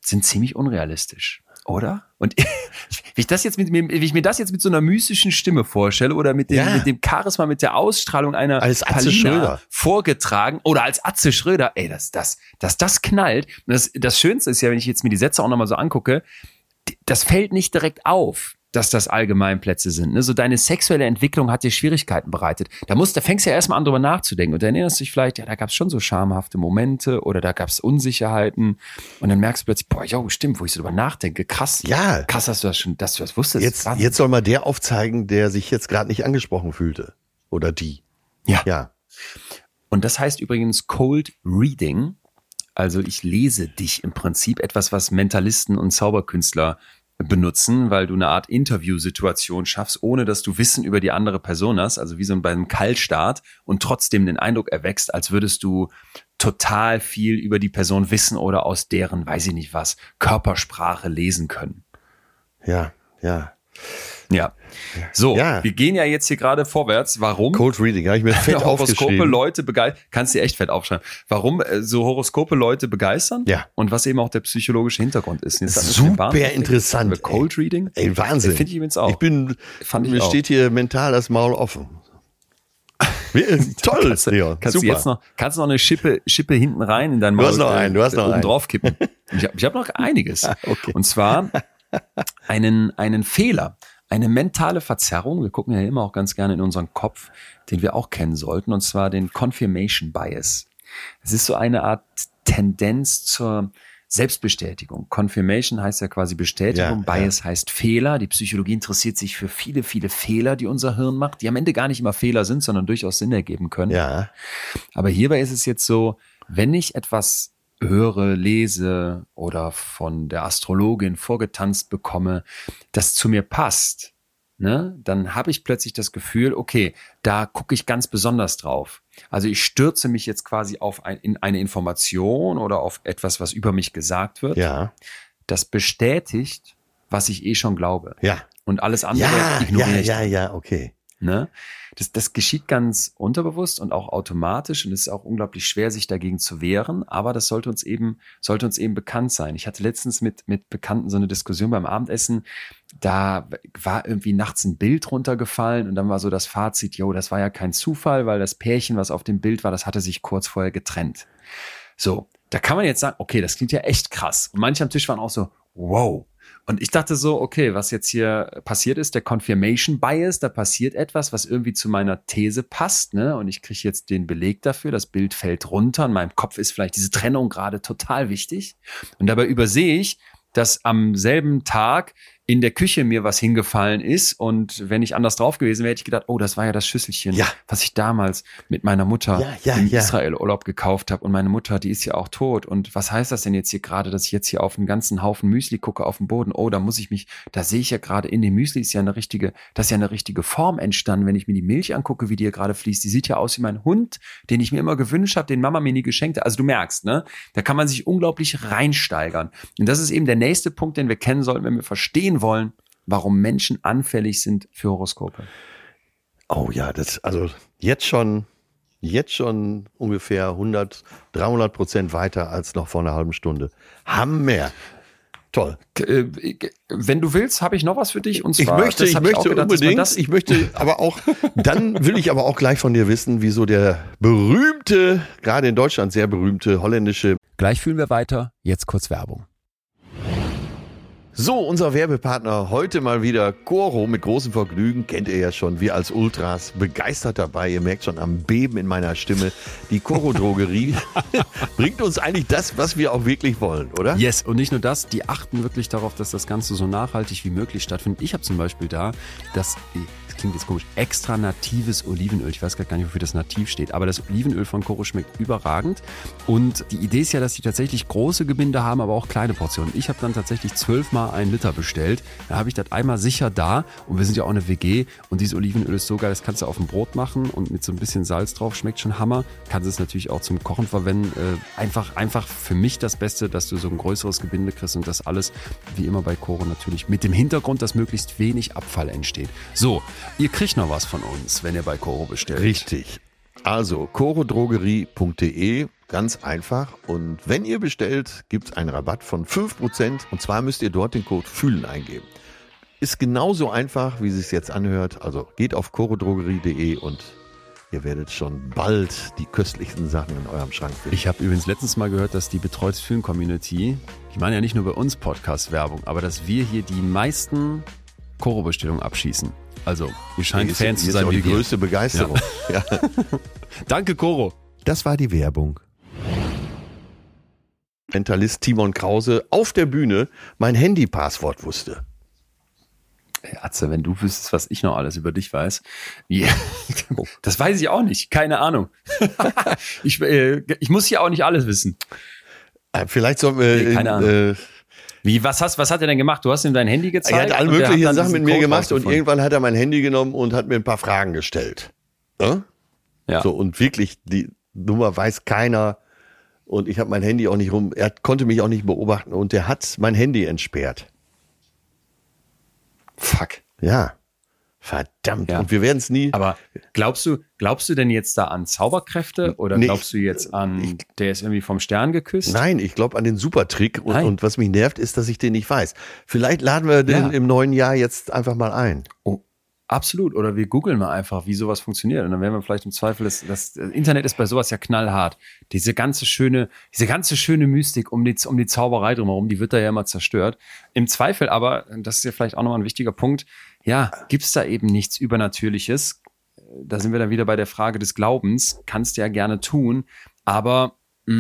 sind ziemlich unrealistisch, oder? Und wenn ich mir das jetzt mit so einer mystischen Stimme vorstelle oder mit dem Charisma, mit der Ausstrahlung einer als Atze Schröder vorgetragen oder als Atze Schröder, ey, dass das knallt. Und das Schönste ist ja, wenn ich jetzt mir die Sätze auch nochmal so angucke, das fällt nicht direkt auf, dass das Allgemeinplätze sind. Ne? So deine sexuelle Entwicklung hat dir Schwierigkeiten bereitet. Da fängst du ja erstmal an, drüber nachzudenken. Und da erinnerst du dich vielleicht, ja, da gab es schon so schamhafte Momente oder da gab es Unsicherheiten. Und dann merkst du plötzlich, boah, ja, stimmt, wo ich so drüber nachdenke. Krass. Ja. Krass, dass du das wusstest. Jetzt soll mal der aufzeigen, der sich jetzt gerade nicht angesprochen fühlte. Oder die. Ja. Und das heißt übrigens Cold Reading. Also ich lese dich im Prinzip, etwas, was Mentalisten und Zauberkünstler benutzen, weil du eine Art Interviewsituation schaffst, ohne dass du Wissen über die andere Person hast, also wie so bei einem Kaltstart und trotzdem den Eindruck erwächst, als würdest du total viel über die Person wissen oder aus deren, weiß ich nicht was, Körpersprache lesen können. Ja. So, wir gehen ja jetzt hier gerade vorwärts. Warum? Cold Reading, habe ich mir fett aufgeschrieben. Leute begeistern, kannst du echt fett aufschreiben. Warum so Horoskope Leute begeistern? Ja. Und was eben auch der psychologische Hintergrund ist. Jetzt super interessant. Cold Reading? Ey, Wahnsinn. Finde ich übrigens auch. Mir steht hier mental das Maul offen. Toll, Leon. Kannst du noch eine Schippe hinten rein in dein Maul? Du hast noch einen. Drauf kippen. Ich hab noch einiges. Okay. Und zwar einen Fehler. Eine mentale Verzerrung, wir gucken ja immer auch ganz gerne in unseren Kopf, den wir auch kennen sollten, und zwar den Confirmation Bias. Es ist so eine Art Tendenz zur Selbstbestätigung. Confirmation heißt ja quasi Bestätigung, Bias heißt Fehler. Die Psychologie interessiert sich für viele, viele Fehler, die unser Hirn macht, die am Ende gar nicht immer Fehler sind, sondern durchaus Sinn ergeben können. Ja. Aber hierbei ist es jetzt so, wenn ich etwas höre, lese oder von der Astrologin vorgetanzt bekomme, das zu mir passt, ne, dann habe ich plötzlich das Gefühl, okay, da gucke ich ganz besonders drauf. Also ich stürze mich jetzt quasi in eine Information oder auf etwas, was über mich gesagt wird. Ja. Das bestätigt, was ich eh schon glaube. Ja. Und alles andere ignoriere ich. Ja, okay. Ne? Das geschieht ganz unterbewusst und auch automatisch und es ist auch unglaublich schwer, sich dagegen zu wehren, aber das sollte uns eben bekannt sein. Ich hatte letztens mit Bekannten so eine Diskussion beim Abendessen, da war irgendwie nachts ein Bild runtergefallen und dann war so das Fazit, das war ja kein Zufall, weil das Pärchen, was auf dem Bild war, das hatte sich kurz vorher getrennt. So, da kann man jetzt sagen, okay, das klingt ja echt krass. Und manche am Tisch waren auch so, wow. Und ich dachte so, okay, was jetzt hier passiert ist, der Confirmation Bias, da passiert etwas, was irgendwie zu meiner These passt, ne? Und ich kriege jetzt den Beleg dafür, das Bild fällt runter. In meinem Kopf ist vielleicht diese Trennung gerade total wichtig. Und dabei übersehe ich, dass am selben Tag in der Küche mir was hingefallen ist und wenn ich anders drauf gewesen wäre, hätte ich gedacht, oh, das war ja das Schüsselchen, was ich damals mit meiner Mutter im Israel-Urlaub gekauft habe und meine Mutter, die ist ja auch tot und was heißt das denn jetzt hier gerade, dass ich jetzt hier auf einen ganzen Haufen Müsli gucke auf dem Boden, oh, da sehe ich ja gerade in dem Müsli ist ja eine richtige Form entstanden, wenn ich mir die Milch angucke, wie die hier gerade fließt, die sieht ja aus wie mein Hund, den ich mir immer gewünscht habe, den Mama mir nie geschenkt hat, also du merkst, ne, da kann man sich unglaublich reinsteigern und das ist eben der nächste Punkt, den wir kennen sollten, wenn wir verstehen wollen, warum Menschen anfällig sind für Horoskope. Oh ja, also jetzt schon ungefähr 300% weiter als noch vor einer halben Stunde. Hammer. Toll. Wenn du willst, habe ich noch was für dich. Und zwar, ich möchte aber auch, dann will ich aber auch gleich von dir wissen, wieso der berühmte, gerade in Deutschland sehr berühmte holländische. Gleich fühlen wir weiter. Jetzt kurz Werbung. So, unser Werbepartner heute mal wieder Coro mit großem Vergnügen, kennt ihr ja schon, wir als Ultras begeistert dabei, ihr merkt schon am Beben in meiner Stimme, die Coro Drogerie bringt uns eigentlich das, was wir auch wirklich wollen, oder? Yes, und nicht nur das, die achten wirklich darauf, dass das Ganze so nachhaltig wie möglich stattfindet. Ich habe zum Beispiel das klingt jetzt komisch, extra natives Olivenöl. Ich weiß gar nicht, wofür das nativ steht, aber das Olivenöl von Coro schmeckt überragend. Und die Idee ist ja, dass die tatsächlich große Gebinde haben, aber auch kleine Portionen. Ich habe dann tatsächlich 12 Mal 1 Liter bestellt. Da habe ich das einmal sicher da und wir sind ja auch eine WG und dieses Olivenöl ist so geil, das kannst du auf dem Brot machen und mit so ein bisschen Salz drauf, schmeckt schon Hammer. Kannst es natürlich auch zum Kochen verwenden. Einfach für mich das Beste, dass du so ein größeres Gebinde kriegst und das alles, wie immer bei Coro natürlich, mit dem Hintergrund, dass möglichst wenig Abfall entsteht. So, ihr kriegt noch was von uns, wenn ihr bei Coro bestellt. Richtig. Also, corodrogerie.de, Ganz einfach. Und wenn ihr bestellt, gibt es einen Rabatt von 5%. Und zwar müsst ihr dort den Code FÜHLEN eingeben. Ist genauso einfach, wie es sich jetzt anhört. Also geht auf chorodrogerie.de und ihr werdet schon bald die köstlichsten Sachen in eurem Schrank finden. Ich habe übrigens letztens mal gehört, dass die Betreutes Fühlen Community, die machen ja nicht nur bei uns Podcast-Werbung, aber dass wir hier die meisten Choro-Bestellungen abschießen. Also, ihr scheint Fans zu sein. Das ist auch die größte Begeisterung. Ja. Ja. Danke, Choro. Das war die Werbung. Mentalist Timon Krause auf der Bühne mein Handy-Passwort wusste. Hey Atze, wenn du wüsstest, was ich noch alles über dich weiß. Yeah. Das weiß ich auch nicht. Keine Ahnung. Ich muss hier auch nicht alles wissen. Vielleicht sollten wir... keine Ahnung. Was hat er denn gemacht? Du hast ihm dein Handy gezeigt? Er hat alle möglichen Sachen mit mir gemacht und irgendwann hat er mein Handy genommen und hat mir ein paar Fragen gestellt. Ja. So, und wirklich, die Nummer weiß keiner und ich habe mein Handy auch nicht er konnte mich auch nicht beobachten und der hat mein Handy entsperrt. Fuck. Ja. Verdammt. Ja. Und wir werden es nie. Aber glaubst du denn jetzt da an Zauberkräfte oder glaubst du jetzt an, der ist irgendwie vom Stern geküsst? Nein, ich glaube an den Supertrick und was mich nervt, ist, dass ich den nicht weiß. Vielleicht laden wir den im neuen Jahr jetzt einfach mal ein. Oh, absolut. Oder wir googeln mal einfach, wie sowas funktioniert. Und dann werden wir vielleicht im Zweifel, das Internet ist bei sowas ja knallhart. Diese ganze schöne Mystik um die Zauberei drumherum, die wird da ja immer zerstört. Im Zweifel aber, das ist ja vielleicht auch nochmal ein wichtiger Punkt, ja, gibt's da eben nichts Übernatürliches. Da sind wir dann wieder bei der Frage des Glaubens. Kannst du ja gerne tun, aber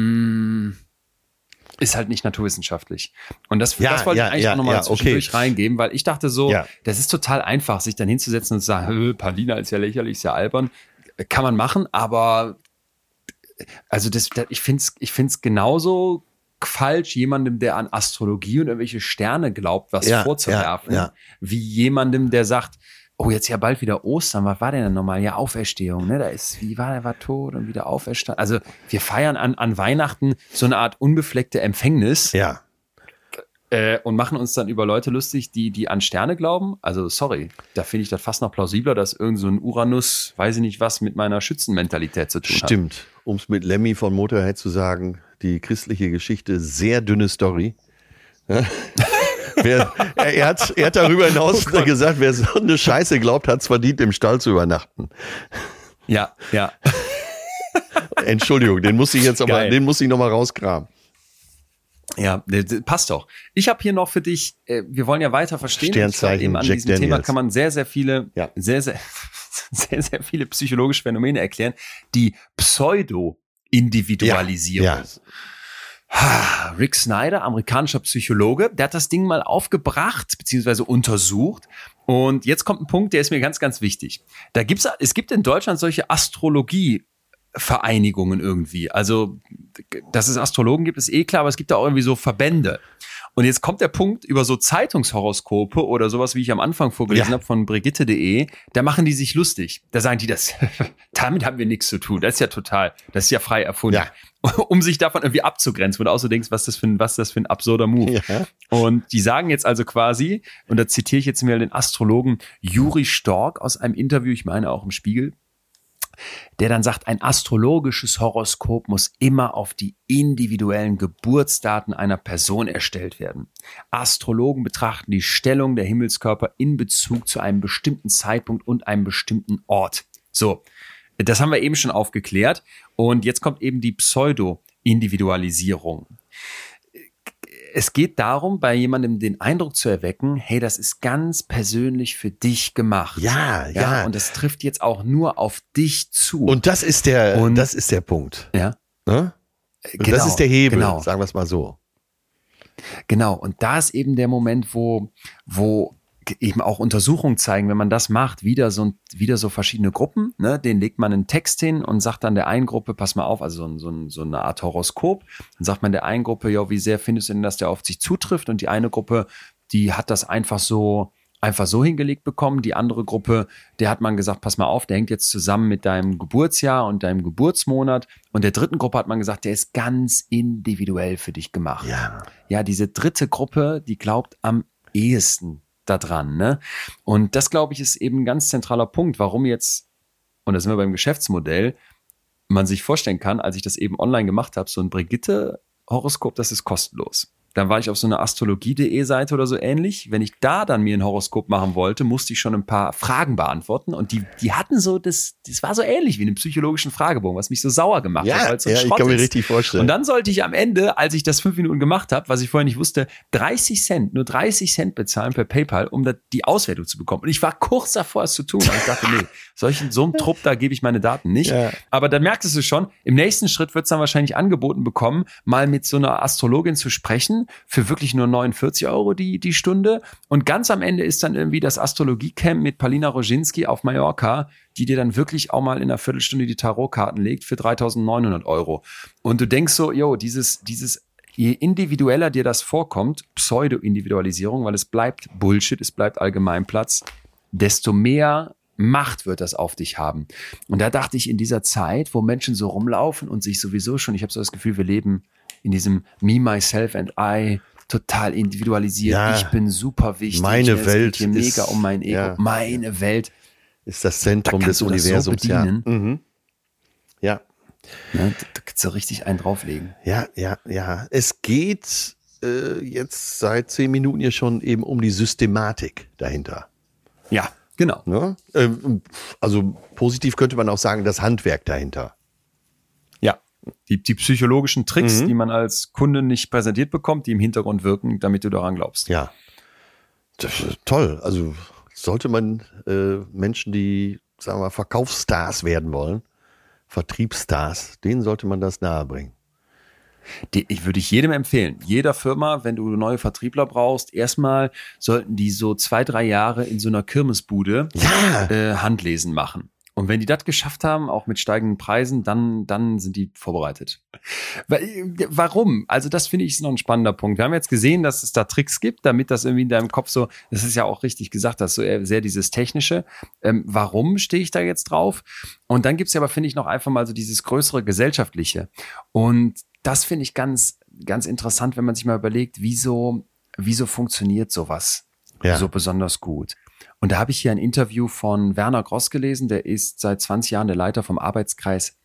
ist halt nicht naturwissenschaftlich. Und das wollte ich eigentlich auch nochmal zwischendurch reingeben, weil ich dachte so, das ist total einfach, sich dann hinzusetzen und zu sagen, Palina ist ja lächerlich, ist ja albern. Kann man machen, aber also ich find's genauso falsch, jemandem, der an Astrologie und irgendwelche Sterne glaubt, was vorzuwerfen, wie jemandem, der sagt, oh, jetzt ja bald wieder Ostern, was war denn nochmal? Ja, Auferstehung, ne? Er war tot und wieder auferstanden. Also wir feiern an Weihnachten so eine Art unbefleckte Empfängnis. Ja. Und machen uns dann über Leute lustig, die an Sterne glauben. Also sorry, da finde ich das fast noch plausibler, dass irgend so ein Uranus, weiß ich nicht was, mit meiner Schützenmentalität zu tun hat. Stimmt. Um es mit Lemmy von Motorhead zu sagen, die christliche Geschichte, sehr dünne Story. Er hat darüber hinaus gesagt, wer so eine Scheiße glaubt, hat es verdient, im Stall zu übernachten. Ja. Entschuldigung, den muss ich noch mal rauskramen. Ja, passt doch. Ich habe hier noch für dich, wir wollen ja weiter verstehen. Sternzeichen, eben an Jack diesem Daniels. Thema kann man sehr, sehr viele, sehr, sehr viele psychologische Phänomene erklären. Die Pseudo-Individualisierung. Ja. Rick Snyder, amerikanischer Psychologe, der hat das Ding mal aufgebracht beziehungsweise untersucht. Und jetzt kommt ein Punkt, der ist mir ganz, ganz wichtig. Es gibt in Deutschland solche Astrologievereinigungen irgendwie. Also, dass es Astrologen gibt, ist klar, aber es gibt da auch irgendwie so Verbände. Und jetzt kommt der Punkt über so Zeitungshoroskope oder sowas, wie ich am Anfang vorgelesen habe von Brigitte.de, da machen die sich lustig. Da sagen die, damit haben wir nichts zu tun. Das ist ja frei erfunden. Ja. Um sich davon irgendwie abzugrenzen, wo du auch so denkst, was das für ein absurder Move. Ja. Und die sagen jetzt also quasi, und da zitiere ich jetzt mal den Astrologen Juri Stork aus einem Interview, ich meine auch im Spiegel, der dann sagt, ein astrologisches Horoskop muss immer auf die individuellen Geburtsdaten einer Person erstellt werden. Astrologen betrachten die Stellung der Himmelskörper in Bezug zu einem bestimmten Zeitpunkt und einem bestimmten Ort. So, das haben wir eben schon aufgeklärt. Und jetzt kommt eben die Pseudo-Individualisierung. Es geht darum, bei jemandem den Eindruck zu erwecken, hey, das ist ganz persönlich für dich gemacht. Ja. Und das trifft jetzt auch nur auf dich zu. Und das ist der Punkt. Ja. Ne? Genau, das ist der Hebel, sagen wir es mal so. Genau. Und da ist eben der Moment, wo eben auch Untersuchungen zeigen, wenn man das macht, wieder so verschiedene Gruppen, ne, denen legt man einen Text hin und sagt dann der einen Gruppe, pass mal auf, also so eine Art Horoskop, dann sagt man der einen Gruppe, ja, wie sehr findest du denn, dass der auf sich zutrifft, und die eine Gruppe, die hat das einfach so hingelegt bekommen, die andere Gruppe, der hat man gesagt, pass mal auf, der hängt jetzt zusammen mit deinem Geburtsjahr und deinem Geburtsmonat, und der dritten Gruppe hat man gesagt, der ist ganz individuell für dich gemacht. Ja, diese dritte Gruppe, die glaubt am ehesten da dran, ne? Und das, glaube ich, ist eben ein ganz zentraler Punkt, warum jetzt, und da sind wir beim Geschäftsmodell, man sich vorstellen kann, als ich das eben online gemacht habe, so ein Brigitte-Horoskop, das ist kostenlos. Dann war ich auf so einer astrologie.de Seite oder so ähnlich. Wenn ich da dann mir ein Horoskop machen wollte, musste ich schon ein paar Fragen beantworten. Und die hatten so, das war so ähnlich wie einen psychologischen Fragebogen, was mich so sauer gemacht hat. Weil es so ich kann mir richtig vorstellen. Und dann sollte ich am Ende, als ich das 5 Minuten gemacht habe, was ich vorher nicht wusste, nur 30 Cent bezahlen per PayPal, um die Auswertung zu bekommen. Und ich war kurz davor, es zu tun. Und ich dachte, nee, so einem Trupp, da gebe ich meine Daten nicht. Ja. Aber dann merktest du schon, im nächsten Schritt wird es dann wahrscheinlich angeboten bekommen, mal mit so einer Astrologin zu sprechen, für wirklich nur 49 € die Stunde. Und ganz am Ende ist dann irgendwie das Astrologie-Camp mit Palina Roginski auf Mallorca, die dir dann wirklich auch mal in einer Viertelstunde die Tarotkarten legt für 3.900 €. Und du denkst so, je individueller dir das vorkommt, Pseudo-Individualisierung, weil es bleibt Bullshit, es bleibt Allgemeinplatz, desto mehr Macht wird das auf dich haben. Und da dachte ich, in dieser Zeit, wo Menschen so rumlaufen und sich sowieso schon, ich habe so das Gefühl, wir leben in diesem Me, Myself and I, total individualisiert. Ja, ich bin super wichtig. Meine Welt geht hier mega um mein Ego. Ja, meine Welt ist das Zentrum des Universums. So bedienen. Ja. Mhm. Ja. Da kannst du richtig einen drauflegen. Ja. Es geht jetzt seit 10 Minuten hier schon eben um die Systematik dahinter. Ja, genau. Ne? Also positiv könnte man auch sagen, das Handwerk dahinter. Ja. Die psychologischen Tricks, die man als Kunde nicht präsentiert bekommt, die im Hintergrund wirken, damit du daran glaubst. Ja, das ist toll. Also sollte man Menschen, die, sagen wir mal, Verkaufsstars werden wollen, Vertriebsstars, denen sollte man das nahebringen. Ich würde jedem empfehlen, jeder Firma, wenn du neue Vertriebler brauchst, erstmal sollten die so 2-3 Jahre in so einer Kirmesbude Handlesen machen. Und wenn die das geschafft haben, auch mit steigenden Preisen, dann sind die vorbereitet. Warum? Also das finde ich ist noch ein spannender Punkt. Wir haben jetzt gesehen, dass es da Tricks gibt, damit das irgendwie in deinem Kopf so, das ist ja auch richtig gesagt, das so sehr dieses Technische. Warum stehe ich da jetzt drauf? Und dann gibt es ja aber, finde ich, noch einfach mal so dieses größere Gesellschaftliche. Und das finde ich ganz, ganz interessant, wenn man sich mal überlegt, wieso funktioniert sowas so besonders gut? Und da habe ich hier ein Interview von Werner Gross gelesen, der ist seit 20 Jahren der Leiter vom Arbeitskreis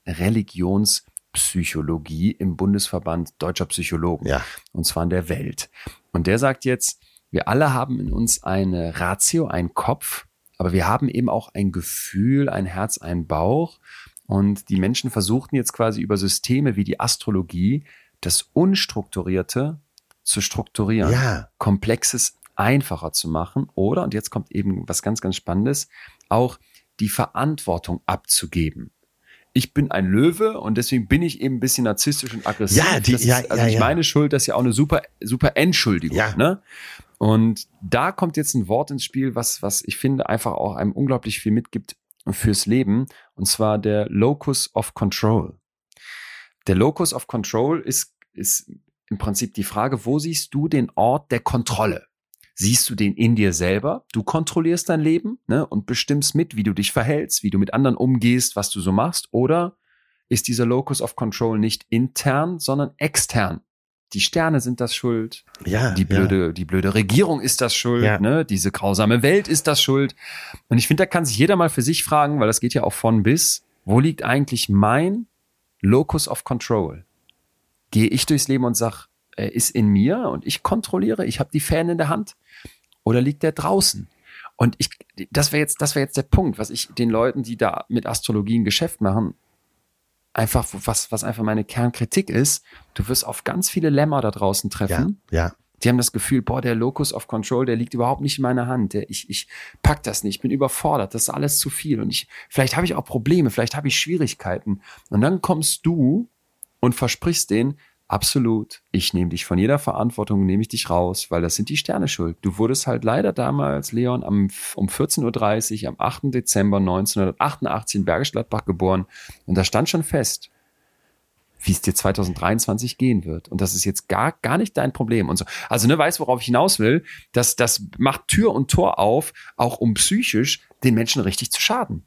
Religionspsychologie im Bundesverband Deutscher Psychologen, und zwar in der Welt. Und der sagt jetzt, wir alle haben in uns eine Ratio, einen Kopf, aber wir haben eben auch ein Gefühl, ein Herz, einen Bauch. Und die Menschen versuchten jetzt quasi über Systeme wie die Astrologie das Unstrukturierte zu strukturieren, Komplexes einfacher zu machen oder, und jetzt kommt eben was ganz, ganz Spannendes, auch die Verantwortung abzugeben. Ich bin ein Löwe und deswegen bin ich eben ein bisschen narzisstisch und aggressiv. Meine Schuld, das ist ja auch eine super, super Entschuldigung. Ja. Ne? Und da kommt jetzt ein Wort ins Spiel, was ich finde einfach auch einem unglaublich viel mitgibt fürs Leben, und zwar der Locus of Control. Der Locus of Control ist im Prinzip die Frage, wo siehst du den Ort der Kontrolle? Siehst du den in dir selber? Du kontrollierst dein Leben, ne, und bestimmst mit, wie du dich verhältst, wie du mit anderen umgehst, was du so machst. Oder ist dieser Locus of Control nicht intern, sondern extern? Die Sterne sind das schuld. Ja, die blöde Regierung ist das schuld. Ne? Diese grausame Welt ist das schuld. Und ich finde, da kann sich jeder mal für sich fragen, weil das geht ja auch von bis, wo liegt eigentlich mein Locus of Control? Gehe ich durchs Leben und sage, er ist in mir und ich kontrolliere, ich habe die Fäden in der Hand? Oder liegt der draußen? Und das wäre jetzt der Punkt, was ich den Leuten, die da mit Astrologie ein Geschäft machen, einfach, was einfach meine Kernkritik ist, du wirst auf ganz viele Lämmer da draußen treffen. Ja. Die haben das Gefühl, der Locus of Control, der liegt überhaupt nicht in meiner Hand. Ich pack das nicht, ich bin überfordert, das ist alles zu viel. Und vielleicht habe ich auch Probleme, vielleicht habe ich Schwierigkeiten. Und dann kommst du und versprichst denen, absolut, ich nehme dich von jeder Verantwortung, nehme ich dich raus, weil das sind die Sterne schuld. Du wurdest halt leider damals, Leon, um 14.30 Uhr am 8. Dezember 1988 in Bergisch Gladbach geboren. Und da stand schon fest, wie es dir 2023 gehen wird. Und das ist jetzt gar nicht dein Problem. Und so. Also, weißt du, worauf ich hinaus will? Das macht Tür und Tor auf, auch um psychisch den Menschen richtig zu schaden.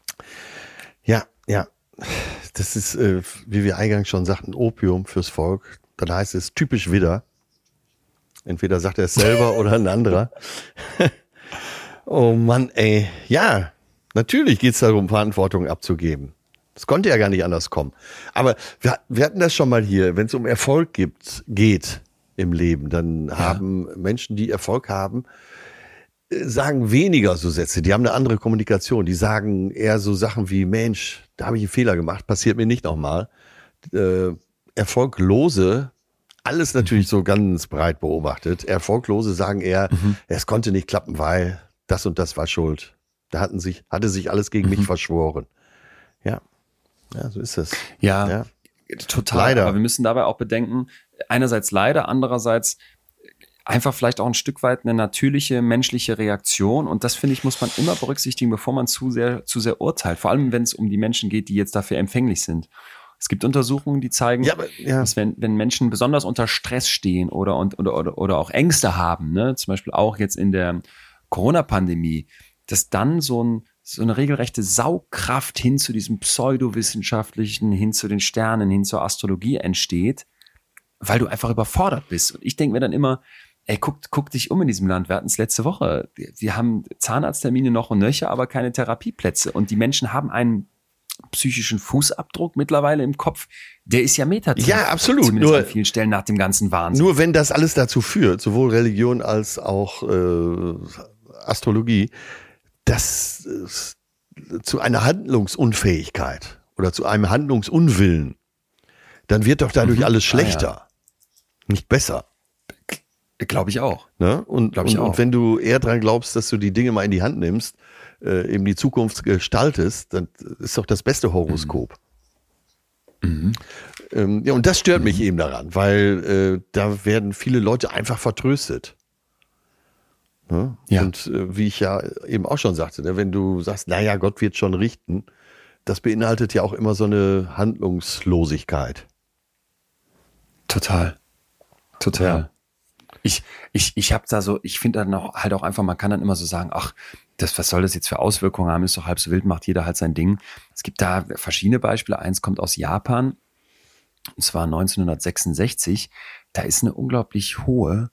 Ja. Das ist, wie wir eingangs schon sagten, Opium fürs Volk. Dann heißt es typisch Widder. Entweder sagt er es selber oder ein anderer. Oh Mann, ey. Ja, natürlich geht es darum, Verantwortung abzugeben. Es konnte ja gar nicht anders kommen. Aber wir hatten das schon mal hier, wenn es um Erfolg geht im Leben, dann haben Menschen, die Erfolg haben, sagen weniger so Sätze. Die haben eine andere Kommunikation. Die sagen eher so Sachen wie, Mensch, da habe ich einen Fehler gemacht, passiert mir nicht nochmal. Erfolglose, alles natürlich so ganz breit beobachtet, Erfolglose sagen eher, es konnte nicht klappen, weil das und das war schuld. Da hatte sich alles gegen mich verschworen. Ja, so ist es. Ja, total. Leider. Aber wir müssen dabei auch bedenken, einerseits leider, andererseits einfach vielleicht auch ein Stück weit eine natürliche menschliche Reaktion. Und das, finde ich, muss man immer berücksichtigen, bevor man zu sehr urteilt. Vor allem, wenn es um die Menschen geht, die jetzt dafür empfänglich sind. Es gibt Untersuchungen, die zeigen, dass wenn Menschen besonders unter Stress stehen oder auch Ängste haben, ne, zum Beispiel auch jetzt in der Corona-Pandemie, dass dann so eine regelrechte Saugkraft hin zu diesem Pseudowissenschaftlichen, hin zu den Sternen, hin zur Astrologie entsteht, weil du einfach überfordert bist. Und ich denke mir dann immer, ey, guck dich um in diesem Land. Wir hatten es letzte Woche. Wir haben Zahnarzttermine noch und nöcher, aber keine Therapieplätze. Und die Menschen haben einen psychischen Fußabdruck mittlerweile im Kopf. Der ist ja Metertief. Ja, absolut. Zumindest nur an vielen Stellen nach dem ganzen Wahnsinn. Nur wenn das alles dazu führt, sowohl Religion als auch Astrologie, dass zu einer Handlungsunfähigkeit oder zu einem Handlungsunwillen, dann wird doch dadurch alles schlechter, nicht besser. Glaube ich auch. Ne? Und wenn du eher dran glaubst, dass du die Dinge mal in die Hand nimmst, eben die Zukunft gestaltest, dann ist doch das beste Horoskop. Und das stört mich eben daran, weil da werden viele Leute einfach vertröstet. Ne? Ja. Und wie ich ja eben auch schon sagte, ne, wenn du sagst, naja, Gott wird schon richten, das beinhaltet ja auch immer so eine Handlungslosigkeit. Total. Ja. Ich habe da so, ich finde dann halt auch einfach, man kann dann immer so sagen, ach, was soll das jetzt für Auswirkungen haben, ist doch halb so wild, macht jeder halt sein Ding. Es gibt da verschiedene Beispiele. Eins kommt aus Japan, und zwar 1966. Da ist eine unglaublich hohe,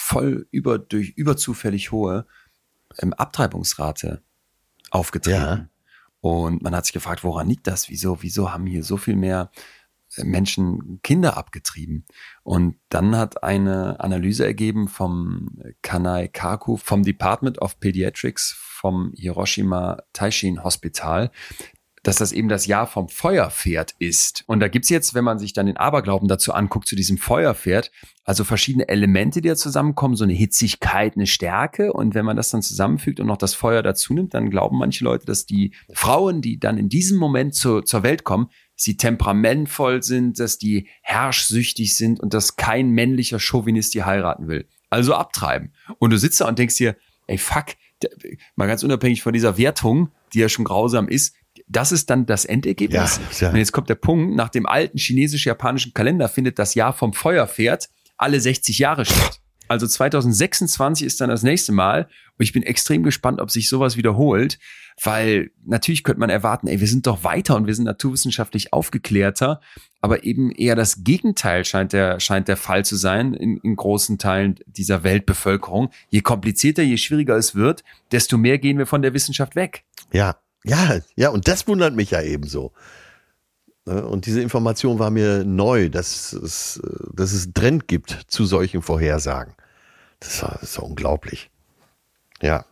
überzufällig hohe Abtreibungsrate aufgetreten. Ja. Und man hat sich gefragt, woran liegt das? Wieso haben hier so viel mehr Menschen Kinder abgetrieben? Und dann hat eine Analyse ergeben vom Kanai Kaku, vom Department of Pediatrics vom Hiroshima Taishin Hospital, dass das eben das Jahr vom Feuerpferd ist. Und da gibt's jetzt, wenn man sich dann den Aberglauben dazu anguckt, zu diesem Feuerpferd, also verschiedene Elemente, die da zusammenkommen, so eine Hitzigkeit, eine Stärke. Und wenn man das dann zusammenfügt und noch das Feuer dazu nimmt, dann glauben manche Leute, dass die Frauen, die dann in diesem Moment zur Welt kommen, sie temperamentvoll sind, dass die herrschsüchtig sind und dass kein männlicher Chauvinist die heiraten will. Also abtreiben. Und du sitzt da und denkst dir, ey, fuck, mal ganz unabhängig von dieser Wertung, die ja schon grausam ist, das ist dann das Endergebnis. Ja. Und jetzt kommt der Punkt, nach dem alten chinesisch-japanischen Kalender findet das Jahr vom Feuerpferd alle 60 Jahre statt. Also 2026 ist dann das nächste Mal. Und ich bin extrem gespannt, ob sich sowas wiederholt, weil natürlich könnte man erwarten, ey, wir sind doch weiter und wir sind naturwissenschaftlich aufgeklärter, aber eben eher das Gegenteil scheint der Fall zu sein in großen Teilen dieser Weltbevölkerung. Je komplizierter, je schwieriger es wird, desto mehr gehen wir von der Wissenschaft weg. Ja, und das wundert mich ja ebenso. Und diese Information war mir neu, dass es einen Trend gibt zu solchen Vorhersagen. Das ist unglaublich. Ja.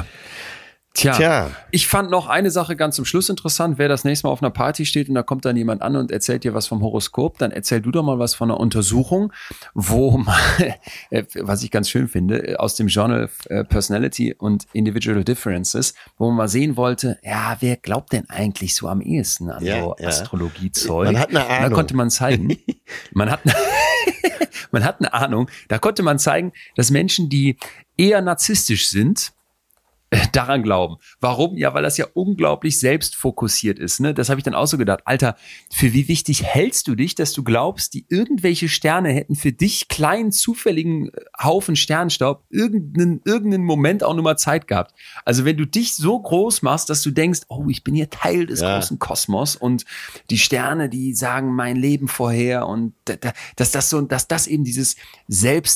Tja, ich fand noch eine Sache ganz zum Schluss interessant. Wer das nächste Mal auf einer Party steht und da kommt dann jemand an und erzählt dir was vom Horoskop, dann erzähl du doch mal was von einer Untersuchung, wo man, was ich ganz schön finde, aus dem Journal Personality and Individual Differences, wo man mal sene wollte, ja, wer glaubt denn eigentlich so am ehesten an so Astrologiezeug? Man hat eine Ahnung. Da konnte man zeigen, man hat eine Ahnung, da konnte man zeigen, dass Menschen, die eher narzisstisch sind, daran glauben. Warum? Ja, weil das ja unglaublich selbstfokussiert ist. Ne? Das habe ich dann auch so gedacht. Alter, für wie wichtig hältst du dich, dass du glaubst, die irgendwelche Sterne hätten für dich kleinen, zufälligen Haufen Sternstaub irgendeinen Moment auch nur mal Zeit gehabt. Also wenn du dich so groß machst, dass du denkst, oh, ich bin hier Teil des großen Kosmos und die Sterne, die sagen mein Leben vorher und dass das eben dieses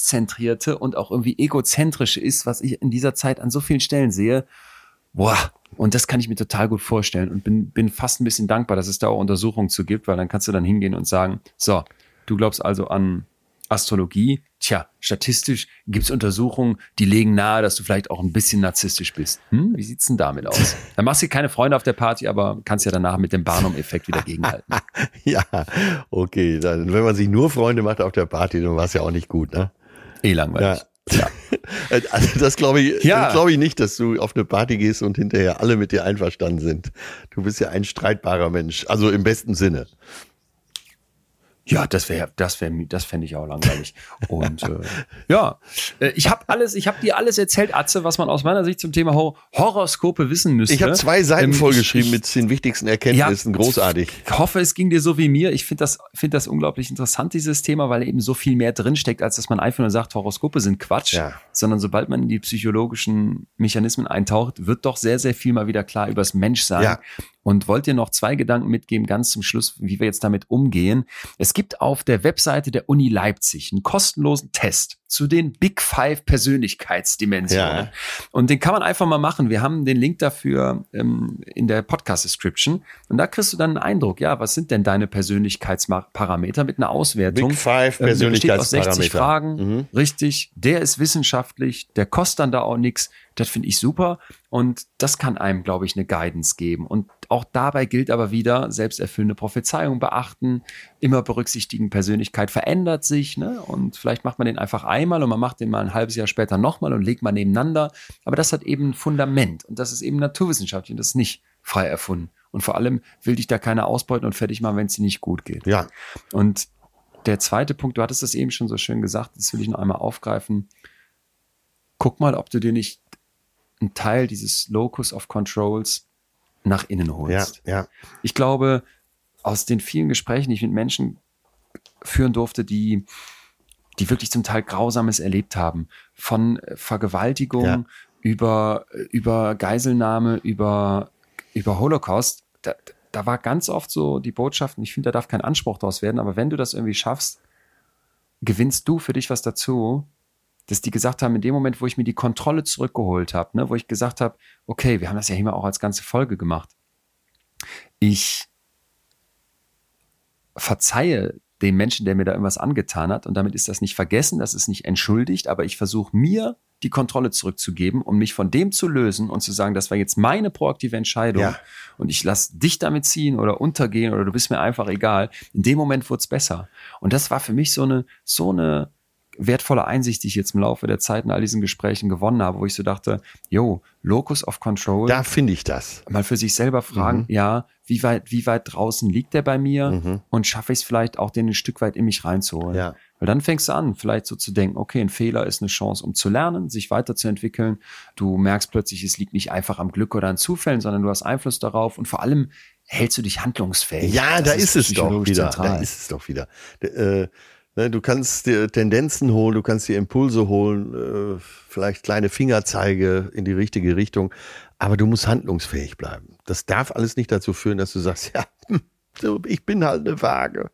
Selbstzentrierte und auch irgendwie Egozentrische ist, was ich in dieser Zeit an so vielen Stellen sehe. Boah, Und das kann ich mir total gut vorstellen und bin fast ein bisschen dankbar, dass es da auch Untersuchungen zu gibt, weil dann kannst du dann hingehen und sagen, so, du glaubst also an Astrologie. Tja, statistisch gibt es Untersuchungen, die legen nahe, dass du vielleicht auch ein bisschen narzisstisch bist. Wie sieht's denn damit aus? Dann machst du keine Freunde auf der Party, aber kannst ja danach mit dem Barnum-Effekt wieder gegenhalten. Ja, okay. Dann, wenn man sich nur Freunde macht auf der Party, dann war es ja auch nicht gut, ne? Langweilig. Ja. Also das glaube ich nicht, dass du auf eine Party gehst und hinterher alle mit dir einverstanden sind. Du bist ja ein streitbarer Mensch, also im besten Sinne. Ja, das fände ich auch langweilig. Und ich habe dir alles erzählt, Atze, was man aus meiner Sicht zum Thema Horoskope wissen müsste. Ich habe 2 Seiten vollgeschrieben mit den wichtigsten Erkenntnissen, großartig. Ich hoffe, es ging dir so wie mir. Ich finde das unglaublich interessant, dieses Thema, weil eben so viel mehr drinsteckt, als dass man einfach nur sagt, Horoskope sind Quatsch. Ja. Sondern sobald man in die psychologischen Mechanismen eintaucht, wird doch sehr, sehr viel mal wieder klar übers Menschsein. Ja. Und wollte dir noch 2 Gedanken mitgeben, ganz zum Schluss, wie wir jetzt damit umgehen. Es gibt auf der Webseite der Uni Leipzig einen kostenlosen Test zu den Big 5 Persönlichkeitsdimensionen. Ja. Und den kann man einfach mal machen. Wir haben den Link dafür in der Podcast-Description. Und da kriegst du dann einen Eindruck, ja, was sind denn deine Persönlichkeitsparameter mit einer Auswertung? Big 5 Persönlichkeitsparameter. Besteht aus 60 Fragen. Richtig. Der ist wissenschaftlich. Der kostet dann da auch nichts. Das finde ich super. Und das kann einem, glaube ich, eine Guidance geben. Und auch dabei gilt aber wieder, selbsterfüllende Prophezeiung beachten, immer berücksichtigen, Persönlichkeit verändert sich, ne? Und vielleicht macht man den einfach einmal und man macht den mal ein halbes Jahr später nochmal und legt mal nebeneinander. Aber das hat eben ein Fundament und das ist eben naturwissenschaftlich und das ist nicht frei erfunden. Und vor allem will dich da keiner ausbeuten und fertig machen, wenn es dir nicht gut geht. Ja. Und der zweite Punkt, du hattest das eben schon so schön gesagt, das will ich noch einmal aufgreifen. Guck mal, ob du dir nicht einen Teil dieses Locus of Controls nach innen holst. Ja. Ich glaube, aus den vielen Gesprächen, die ich mit Menschen führen durfte, die wirklich zum Teil Grausames erlebt haben, von Vergewaltigung über Geiselnahme, über Holocaust, da war ganz oft so die Botschaft, und ich finde, da darf kein Anspruch draus werden, aber wenn du das irgendwie schaffst, gewinnst du für dich was dazu, dass die gesagt haben, in dem Moment, wo ich mir die Kontrolle zurückgeholt habe, ne, wo ich gesagt habe, okay, wir haben das ja immer auch als ganze Folge gemacht. Ich verzeihe dem Menschen, der mir da irgendwas angetan hat und damit ist das nicht vergessen, das ist nicht entschuldigt, aber ich versuche mir die Kontrolle zurückzugeben, um mich von dem zu lösen und zu sagen, das war jetzt meine proaktive Entscheidung und ich lasse dich damit ziehen oder untergehen oder du bist mir einfach egal. In dem Moment wurde es besser. Und das war für mich so eine wertvolle Einsicht, die ich jetzt im Laufe der Zeit in all diesen Gesprächen gewonnen habe, wo ich so dachte, Locus of Control. Da finde ich das. Mal für sich selber fragen, wie weit draußen liegt der bei mir und schaffe ich es vielleicht auch, den ein Stück weit in mich reinzuholen. Ja. Weil dann fängst du an, vielleicht so zu denken, okay, ein Fehler ist eine Chance, um zu lernen, sich weiterzuentwickeln. Du merkst plötzlich, es liegt nicht einfach am Glück oder an Zufällen, sondern du hast Einfluss darauf und vor allem hältst du dich handlungsfähig. Ja, da ist es doch wieder. Da ist es doch wieder. Du kannst dir Tendenzen holen, du kannst dir Impulse holen, vielleicht kleine Fingerzeige in die richtige Richtung, aber du musst handlungsfähig bleiben. Das darf alles nicht dazu führen, dass du sagst, ich bin halt eine Waage.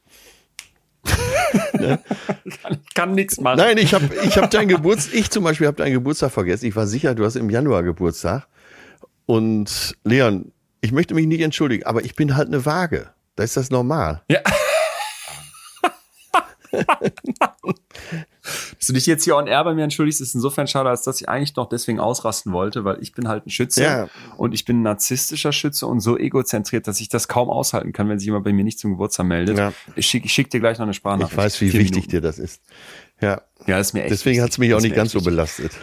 Ich kann nichts machen. Nein, ich zum Beispiel habe deinen Geburtstag vergessen. Ich war sicher, du hast im Januar Geburtstag. Und Leon, ich möchte mich nicht entschuldigen, aber ich bin halt eine Waage. Da ist das normal. Ja. Dass du dich jetzt hier on air bei mir entschuldigst, ist insofern schade, als dass ich eigentlich noch deswegen ausrasten wollte, weil ich bin halt ein Schütze und ich bin ein narzisstischer Schütze und so egozentriert, dass ich das kaum aushalten kann, wenn sich jemand bei mir nicht zum Geburtstag meldet. Ja. Ich schick dir gleich noch eine Sprachnachricht. Ich weiß, wie wichtig dir das ist. Ja, das ist mir echt deswegen hat es mich auch nicht ganz so belastet.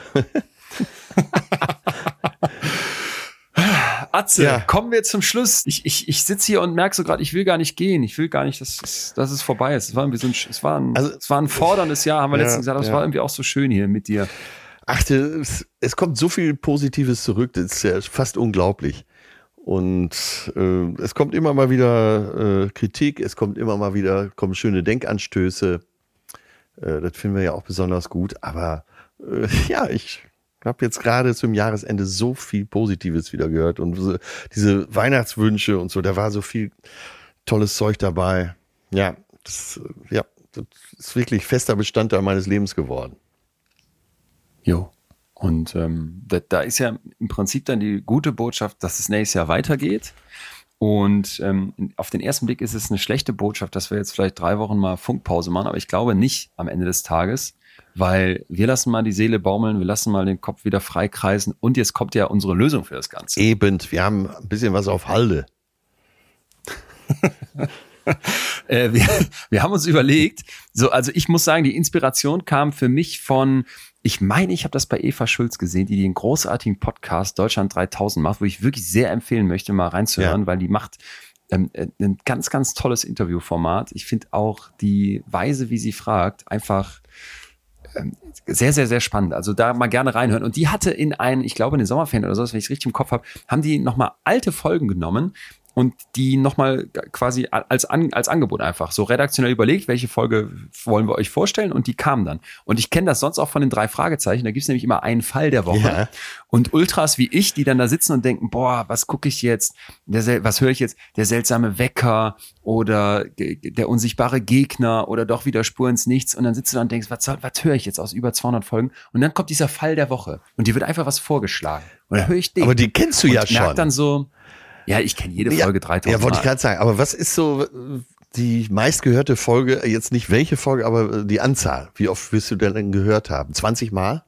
Atze, kommen wir zum Schluss. Ich sitze hier und merke so gerade, ich will gar nicht gehen. Ich will gar nicht, dass es vorbei ist. Es war irgendwie es war ein forderndes Jahr, haben wir letztens gesagt, aber es war irgendwie auch so schön hier mit dir. Ach, es kommt so viel Positives zurück, das ist ja fast unglaublich. Und es kommt immer mal wieder Kritik, es kommt immer mal wieder, kommen schöne Denkanstöße. Das finden wir ja auch besonders gut. Aber ich habe jetzt gerade zum Jahresende so viel Positives wieder gehört und diese Weihnachtswünsche und so, da war so viel tolles Zeug dabei. Ja, das ist wirklich fester Bestandteil meines Lebens geworden. Jo. Und da ist ja im Prinzip dann die gute Botschaft, dass es nächstes Jahr weitergeht. Und auf den ersten Blick ist es eine schlechte Botschaft, dass wir jetzt vielleicht 3 Wochen mal Funkpause machen. Aber ich glaube nicht am Ende des Tages, weil wir lassen mal die Seele baumeln, wir lassen mal den Kopf wieder freikreisen. Und jetzt kommt ja unsere Lösung für das Ganze. Eben, wir haben ein bisschen was auf Halde. Wir haben uns überlegt, also ich muss sagen, die Inspiration kam für mich von, ich meine, ich habe das bei Eva Schulz gesehen, die den großartigen Podcast Deutschland 3000 macht, wo ich wirklich sehr empfehlen möchte, mal reinzuhören, weil die macht ein ganz, ganz tolles Interviewformat. Ich finde auch die Weise, wie sie fragt, einfach sehr, sehr, sehr spannend. Also da mal gerne reinhören. Und die hatte ich glaube in den Sommerferien oder so, wenn ich es richtig im Kopf habe, haben die nochmal alte Folgen genommen und die nochmal quasi als Angebot einfach so redaktionell überlegt, welche Folge wollen wir euch vorstellen, und die kamen dann. Und ich kenne das sonst auch von den 3 Fragezeichen, da gibt es nämlich immer einen Fall der Woche. Ja. Und Ultras wie ich, die dann da sitzen und denken, boah, was gucke ich jetzt, was höre ich jetzt, der seltsame Wecker oder der unsichtbare Gegner oder doch wieder Spur ins Nichts, und dann sitzt du da und denkst, was höre ich jetzt aus über 200 Folgen, und dann kommt dieser Fall der Woche und dir wird einfach was vorgeschlagen und dann höre ich den. Aber die kennst du ja schon. Merk dann so, ja, ich kenne jede Folge 3000 Ja, wollte Mal. ich gerade sagen. Aber was ist so die meistgehörte Folge, jetzt nicht welche Folge, aber die Anzahl? Wie oft wirst du denn gehört haben? 20 Mal?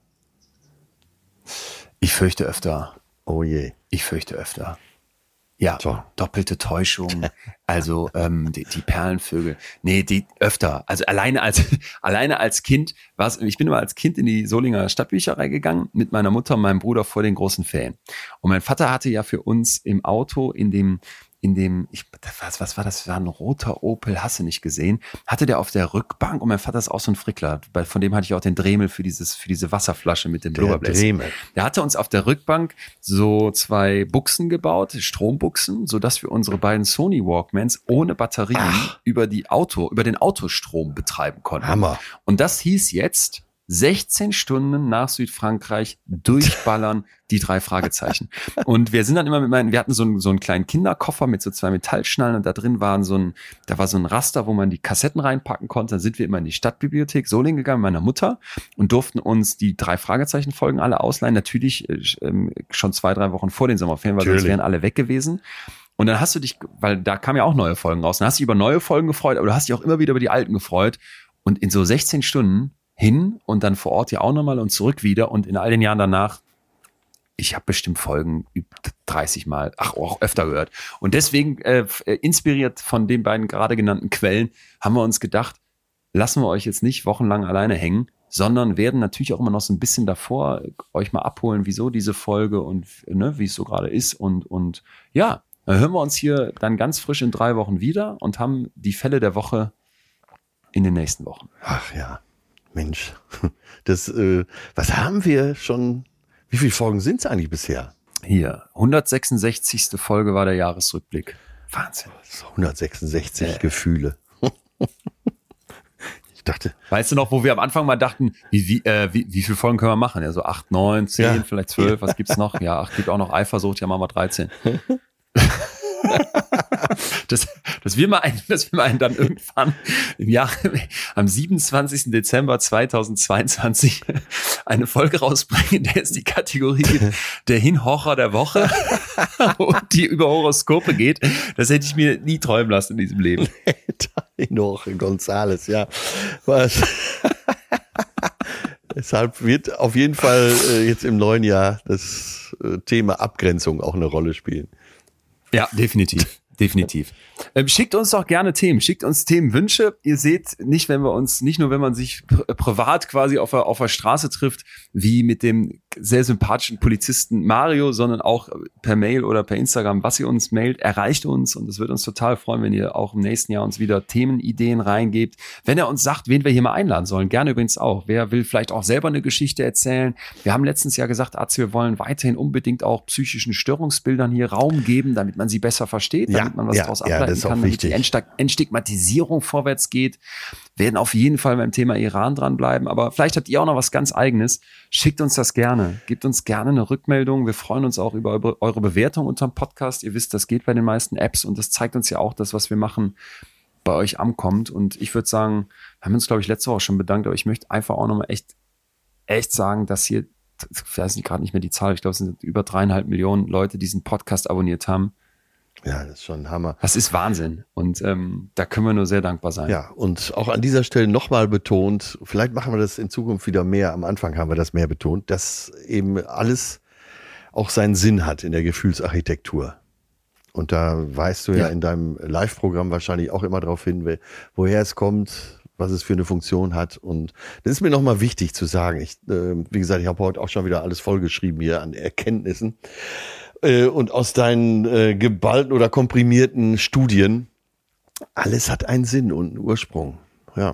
Ich fürchte öfter. Oh je. Ich fürchte öfter. Ja, So. doppelte Täuschung, also die Perlenvögel. Nee, die öfter. Also alleine als Kind ich bin immer als Kind in die Solinger Stadtbücherei gegangen mit meiner Mutter und meinem Bruder vor den großen Ferien. Und mein Vater hatte ja für uns im Auto in dem was war das? Das war ein roter Opel, hast du nicht gesehen? Hatte der auf der Rückbank, und mein Vater ist auch so ein Frickler, von dem hatte ich auch den Dremel für diese Wasserflasche mit dem Blubberbläschen. Der hatte uns auf der Rückbank so 2 Buchsen gebaut, Strombuchsen, sodass wir unsere beiden Sony Walkmans ohne Batterien über den Autostrom betreiben konnten. Hammer. Und das hieß jetzt 16 Stunden nach Südfrankreich durchballern, die 3 Fragezeichen. Und wir sind dann immer wir hatten so einen kleinen Kinderkoffer mit so 2 Metallschnallen, und da drin war so ein Raster, wo man die Kassetten reinpacken konnte. Dann sind wir immer in die Stadtbibliothek Solingen gegangen mit meiner Mutter und durften uns die 3 Fragezeichen-Folgen alle ausleihen. Natürlich schon 2-3 Wochen vor den Sommerferien, weil sonst wären alle weg gewesen. Und dann hast du dich, weil da kamen ja auch neue Folgen raus, dann hast du dich über neue Folgen gefreut, aber du hast dich auch immer wieder über die alten gefreut. Und in so 16 Stunden hin und dann vor Ort ja auch nochmal und zurück wieder, und in all den Jahren danach, ich habe bestimmt Folgen 30 Mal, auch öfter gehört. Und deswegen, inspiriert von den beiden gerade genannten Quellen, haben wir uns gedacht, lassen wir euch jetzt nicht wochenlang alleine hängen, sondern werden natürlich auch immer noch so ein bisschen davor euch mal abholen, wieso diese Folge und wie es so gerade ist. Und ja, dann hören wir uns hier dann ganz frisch in 3 Wochen wieder und haben die Fälle der Woche in den nächsten Wochen. Ach ja. Mensch, was haben wir schon, wie viele Folgen sind es eigentlich bisher? Hier, 166. Folge war der Jahresrückblick. Wahnsinn. 166 Gefühle. Ich dachte. Weißt du noch, wo wir am Anfang mal dachten, wie viele Folgen können wir machen? Ja, so 8, 9, 10, vielleicht 12, was gibt's noch? Ja, gibt auch noch Eifersucht, ja, machen wir 13. Dass wir mal einen dann irgendwann am 27. Dezember 2022 eine Folge rausbringen, in der es die Kategorie gibt, der Hinhorcher der Woche und die über Horoskope geht. Das hätte ich mir nie träumen lassen in diesem Leben. Hinhorcher Gonzales, ja. Was? Deshalb wird auf jeden Fall jetzt im neuen Jahr das Thema Abgrenzung auch eine Rolle spielen. Ja, definitiv. Schickt uns doch gerne Themen, schickt uns Themenwünsche. Ihr seht, nicht nur wenn man sich privat quasi auf der Straße trifft, wie mit dem sehr sympathischen Polizisten Mario, sondern auch per Mail oder per Instagram, was ihr uns mailt, erreicht uns, und es wird uns total freuen, wenn ihr auch im nächsten Jahr uns wieder Themenideen reingebt. Wenn ihr uns sagt, wen wir hier mal einladen sollen, gerne übrigens auch. Wer will vielleicht auch selber eine Geschichte erzählen? Wir haben letztens ja gesagt, Atze, wir wollen weiterhin unbedingt auch psychischen Störungsbildern hier Raum geben, damit man sie besser versteht, damit man was daraus ableiten kann, damit die Entstigmatisierung vorwärts geht. Wir werden auf jeden Fall beim Thema Iran dranbleiben, aber vielleicht habt ihr auch noch was ganz Eigenes. Schickt uns das gerne. Gebt uns gerne eine Rückmeldung. Wir freuen uns auch über eure Bewertung unterm Podcast. Ihr wisst, das geht bei den meisten Apps, und das zeigt uns ja auch, dass was wir machen bei euch ankommt. Und ich würde sagen, wir haben uns, glaube ich, letzte Woche schon bedankt, aber ich möchte einfach auch nochmal echt sagen, dass hier ich weiß nicht, gerade nicht mehr die Zahl, ich glaube, es sind über 3,5 Millionen Leute, die diesen Podcast abonniert haben. Ja, das ist schon ein Hammer. Das ist Wahnsinn und da können wir nur sehr dankbar sein. Ja, und auch an dieser Stelle nochmal betont, vielleicht machen wir das in Zukunft wieder mehr, am Anfang haben wir das mehr betont, dass eben alles auch seinen Sinn hat in der Gefühlsarchitektur. Und da weißt du ja in deinem Live-Programm wahrscheinlich auch immer darauf hin, woher es kommt, was es für eine Funktion hat. Und das ist mir nochmal wichtig zu sagen. Wie gesagt, ich habe heute auch schon wieder alles vollgeschrieben hier an Erkenntnissen. Und aus deinen geballten oder komprimierten Studien, alles hat einen Sinn und einen Ursprung. Ja.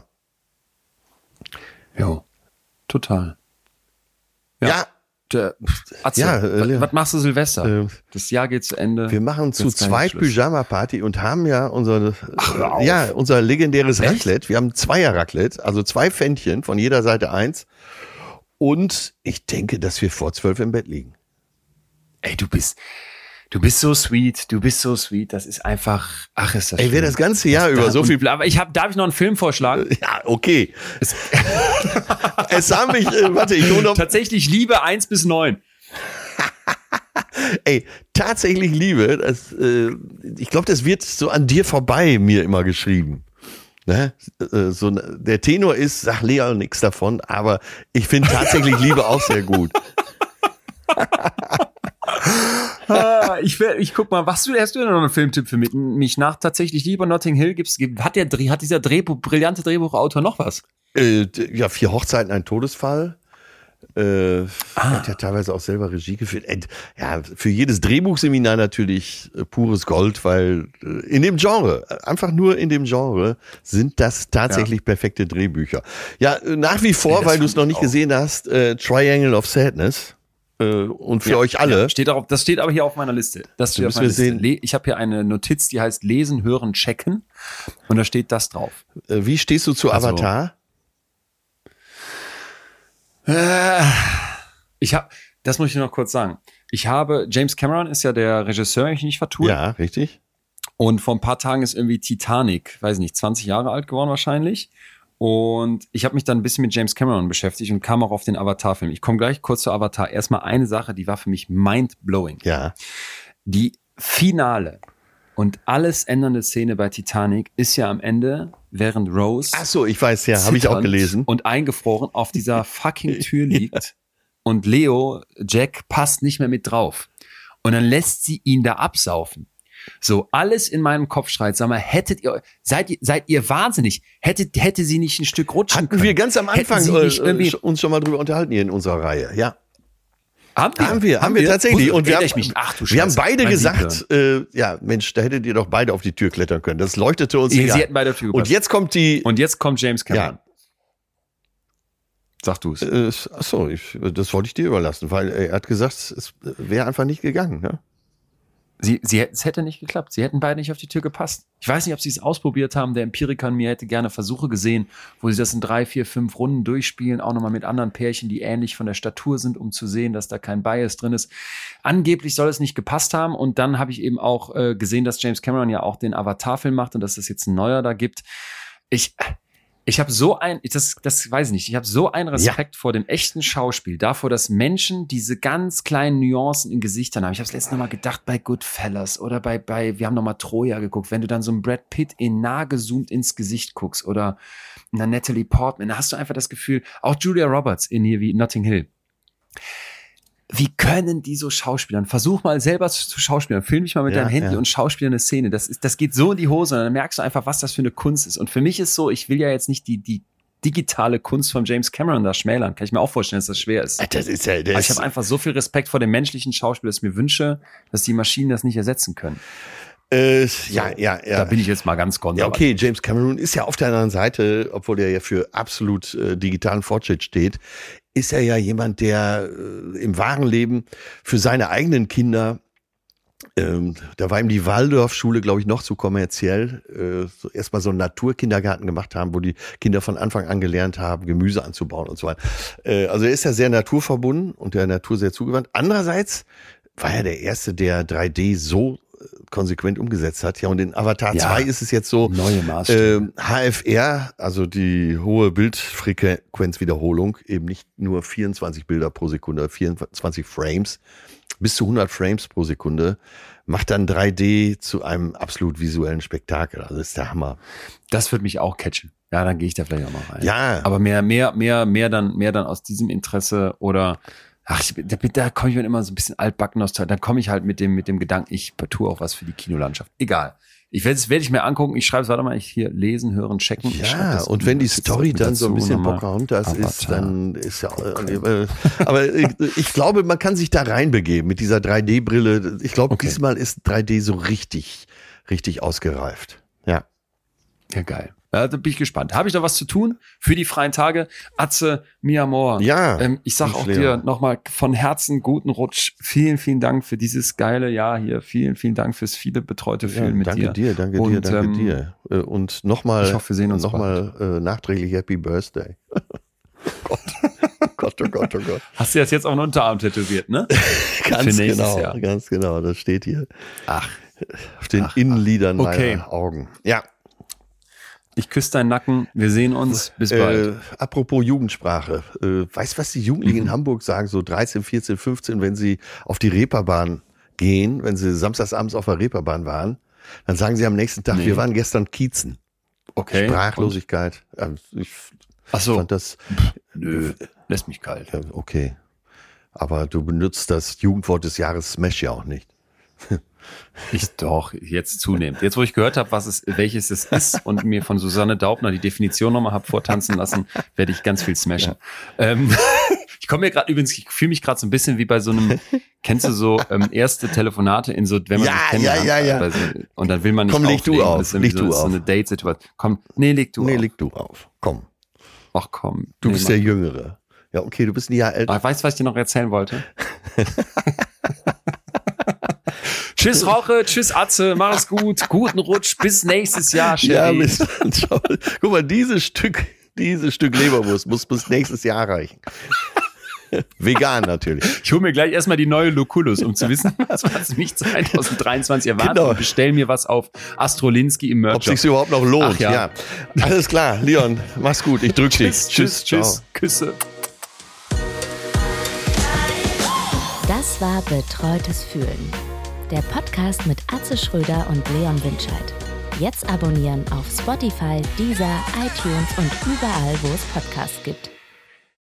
Ja, total. Ja. Atze, was machst du Silvester? Das Jahr geht zu Ende. Wir machen zu zweit Pyjama-Party und haben ja unser legendäres Raclette. Wir haben 2er Raclette, also 2 Pfännchen, von jeder Seite 1. Und ich denke, dass wir vor 12 im Bett liegen. Ey, du bist so sweet, das ist einfach, ach, ist das schön. Ey, wer das ganze Jahr über so viel... Aber darf ich noch einen Film vorschlagen? Ja, okay. Es haben mich, ich hole noch... Tatsächlich Liebe 1-9. Ey, tatsächlich Liebe, ich glaube, das wird so an dir vorbei mir immer geschrieben. Ne? Der Tenor ist, sag Lea nichts davon, aber ich finde tatsächlich Liebe auch sehr gut. Ich guck mal, hast du denn noch einen Filmtipp für mich? Nach tatsächlich Liebe Notting Hill hat dieser brillante Drehbuchautor noch was? 4 Hochzeiten, ein Todesfall. Hat ja teilweise auch selber Regie geführt. Für jedes Drehbuchseminar natürlich pures Gold, weil in dem Genre, einfach nur in dem Genre, sind das tatsächlich perfekte Drehbücher. Ja, nach wie vor, weil du es noch nicht gesehen hast, Triangle of Sadness. Und für euch alle. Ja, das steht aber hier auf meiner Liste. Ich habe hier eine Notiz, die heißt Lesen, Hören, Checken. Und da steht das drauf. Wie stehst du zu Avatar? Das muss ich noch kurz sagen. James Cameron ist ja der Regisseur, wenn ich nicht vertue. Ja, richtig. Und vor ein paar Tagen ist irgendwie Titanic, weiß nicht, 20 Jahre alt geworden wahrscheinlich. Und ich habe mich dann ein bisschen mit James Cameron beschäftigt und kam auch auf den Avatar-Film. Ich komme gleich kurz zu Avatar. Erstmal eine Sache, die war für mich mind-blowing. Ja. Die finale und alles ändernde Szene bei Titanic ist ja am Ende, während Rose... Ach so, ich weiß ja, habe ich auch gelesen. ...und eingefroren auf dieser fucking Tür liegt und Jack, passt nicht mehr mit drauf. Und dann lässt sie ihn da absaufen. So, alles in meinem Kopf schreit, sag mal, seid ihr wahnsinnig? Hätte sie nicht ein Stück rutschen können? Wir ganz am Anfang uns schon mal drüber unterhalten hier in unserer Reihe, ja. Haben wir tatsächlich. Und wir haben beide gesagt, Mensch, da hättet ihr doch beide auf die Tür klettern können. Das leuchtete uns Sie hätten beide auf die Tür gepasst. Und jetzt kommt James Cameron. Ja. Sag du es. Achso, das wollte ich dir überlassen, weil er hat gesagt, es wäre einfach nicht gegangen, ne? Es hätte nicht geklappt. Sie hätten beide nicht auf die Tür gepasst. Ich weiß nicht, ob sie es ausprobiert haben. Der Empiriker in mir hätte gerne Versuche gesehen, wo sie das in 3, 4, 5 Runden durchspielen, auch nochmal mit anderen Pärchen, die ähnlich von der Statur sind, um zu sehen, dass da kein Bias drin ist. Angeblich soll es nicht gepasst haben. Und dann habe ich eben auch gesehen, dass James Cameron ja auch den Avatar-Film macht und dass es jetzt ein neuer da gibt. Ich habe so das weiß ich nicht, ich habe so einen Respekt vor dem echten Schauspiel, davor, dass Menschen diese ganz kleinen Nuancen in Gesichtern haben. Ich habe es letztens noch mal gedacht bei Goodfellas oder wir haben noch mal Troja geguckt, wenn du dann so einen Brad Pitt nah gezoomt ins Gesicht guckst oder eine Natalie Portman, da hast du einfach das Gefühl, auch Julia Roberts in hier wie Notting Hill. Wie können die so schauspielern? Versuch mal selber zu schauspielern. Film dich mal mit deinem Handy und schauspiel eine Szene. Das geht so in die Hose und dann merkst du einfach, was das für eine Kunst ist. Und für mich ist so, ich will ja jetzt nicht die digitale Kunst von James Cameron da schmälern. Kann ich mir auch vorstellen, dass das schwer ist. Das ist aber ich habe einfach so viel Respekt vor dem menschlichen Schauspiel, dass ich mir wünsche, dass die Maschinen das nicht ersetzen können. Da bin ich jetzt mal ganz konservativ. Ja, okay, James Cameron ist ja auf der anderen Seite, obwohl er ja für absolut digitalen Fortschritt steht, ist er ja jemand, der im wahren Leben für seine eigenen Kinder, da war ihm die Waldorfschule, glaube ich, noch zu kommerziell, erstmal so einen Naturkindergarten gemacht haben, wo die Kinder von Anfang an gelernt haben, Gemüse anzubauen und so weiter. Also er ist ja sehr naturverbunden und der Natur sehr zugewandt. Andererseits war er der Erste, der 3D so konsequent umgesetzt hat. Ja, und in Avatar 2 ist es jetzt so, neue Maßstäbe. HFR, also die hohe Bildfrequenzwiederholung, eben nicht nur 24 Bilder pro Sekunde, 24 Frames, bis zu 100 Frames pro Sekunde, macht dann 3D zu einem absolut visuellen Spektakel. Also das ist der Hammer. Das wird mich auch catchen. Ja, dann gehe ich da vielleicht auch noch rein. Ja. Aber mehr dann aus diesem Interesse oder da komme ich mir immer so ein bisschen altbacken aus. Dann komme ich halt mit dem Gedanken, ich tue auch was für die Kinolandschaft. Egal. Werde ich mir angucken. Ich schreibe es, warte mal, hier lesen, hören, checken. Ja, und wenn die Story dann so ein bisschen Pocahontas ist, dann ist ja, aber ich glaube, man kann sich da reinbegeben mit dieser 3D-Brille. Ich glaube, diesmal ist 3D so richtig ausgereift. Ja. Ja, geil. Da bin ich gespannt. Habe ich noch was zu tun für die freien Tage? Atze, mi amor. Ja. Ich sag auch dir nochmal von Herzen guten Rutsch. Vielen, vielen Dank für dieses geile Jahr hier. Vielen, vielen Dank fürs viele betreute Fühlen mit dir. Danke dir. Und nochmal, ich hoffe, wir sehen uns nochmal nachträglich Happy Birthday. Gott, oh Gott. Hast du das jetzt auch einen Unterarm tätowiert, ne? Ganz genau. Das steht hier. Auf den Innenlidern meiner Augen. Ja. Ich küsse deinen Nacken, wir sehen uns, bis bald. Apropos Jugendsprache, weißt du, was die Jugendlichen in Hamburg sagen, so 13, 14, 15, wenn sie auf die Reeperbahn gehen, wenn sie samstagsabends auf der Reeperbahn waren, dann sagen sie am nächsten Tag, wir waren gestern Kiezen. Okay. Sprachlosigkeit. Ich fand das... Nö, lässt mich kalt. Okay. Aber du benutzt das Jugendwort des Jahres Smash ja auch nicht. Jetzt zunehmend. Jetzt, wo ich gehört habe, welches es ist und mir von Susanne Daubner die Definition nochmal habe vortanzen lassen, werde ich ganz viel smashen. Ja. Ich komme mir gerade übrigens, ich fühle mich gerade so ein bisschen wie bei so einem, kennst du so erste Telefonate in so, wenn man sich kennenlernt. Ja. Und dann will man nicht komm, leg du auf. Leg du auf. So eine Date-Situation. Komm, leg du auf. Leg du auf. Komm. Ach komm. Du bist der Jüngere. Ja, okay, du bist ein Jahr älter. Weißt du, was ich dir noch erzählen wollte? Tschüss Roche, tschüss Atze, mach es gut, guten Rutsch, bis nächstes Jahr, Sherry. Ja, guck mal, dieses Stück Leberwurst muss bis nächstes Jahr reichen. Vegan natürlich. Ich hole mir gleich erstmal die neue Lucullus, um zu wissen, was mich 2023 erwartet. Genau. Und bestell mir was auf Astrolinski im Merch. Ob sich's überhaupt noch lohnt. Ach, ja. Alles klar, Leon, mach's gut, ich drück dich. Tschüss, Küsse. Das war Betreutes Fühlen. Der Podcast mit Atze Schröder und Leon Winscheid. Jetzt abonnieren auf Spotify, Deezer, iTunes und überall, wo es Podcasts gibt.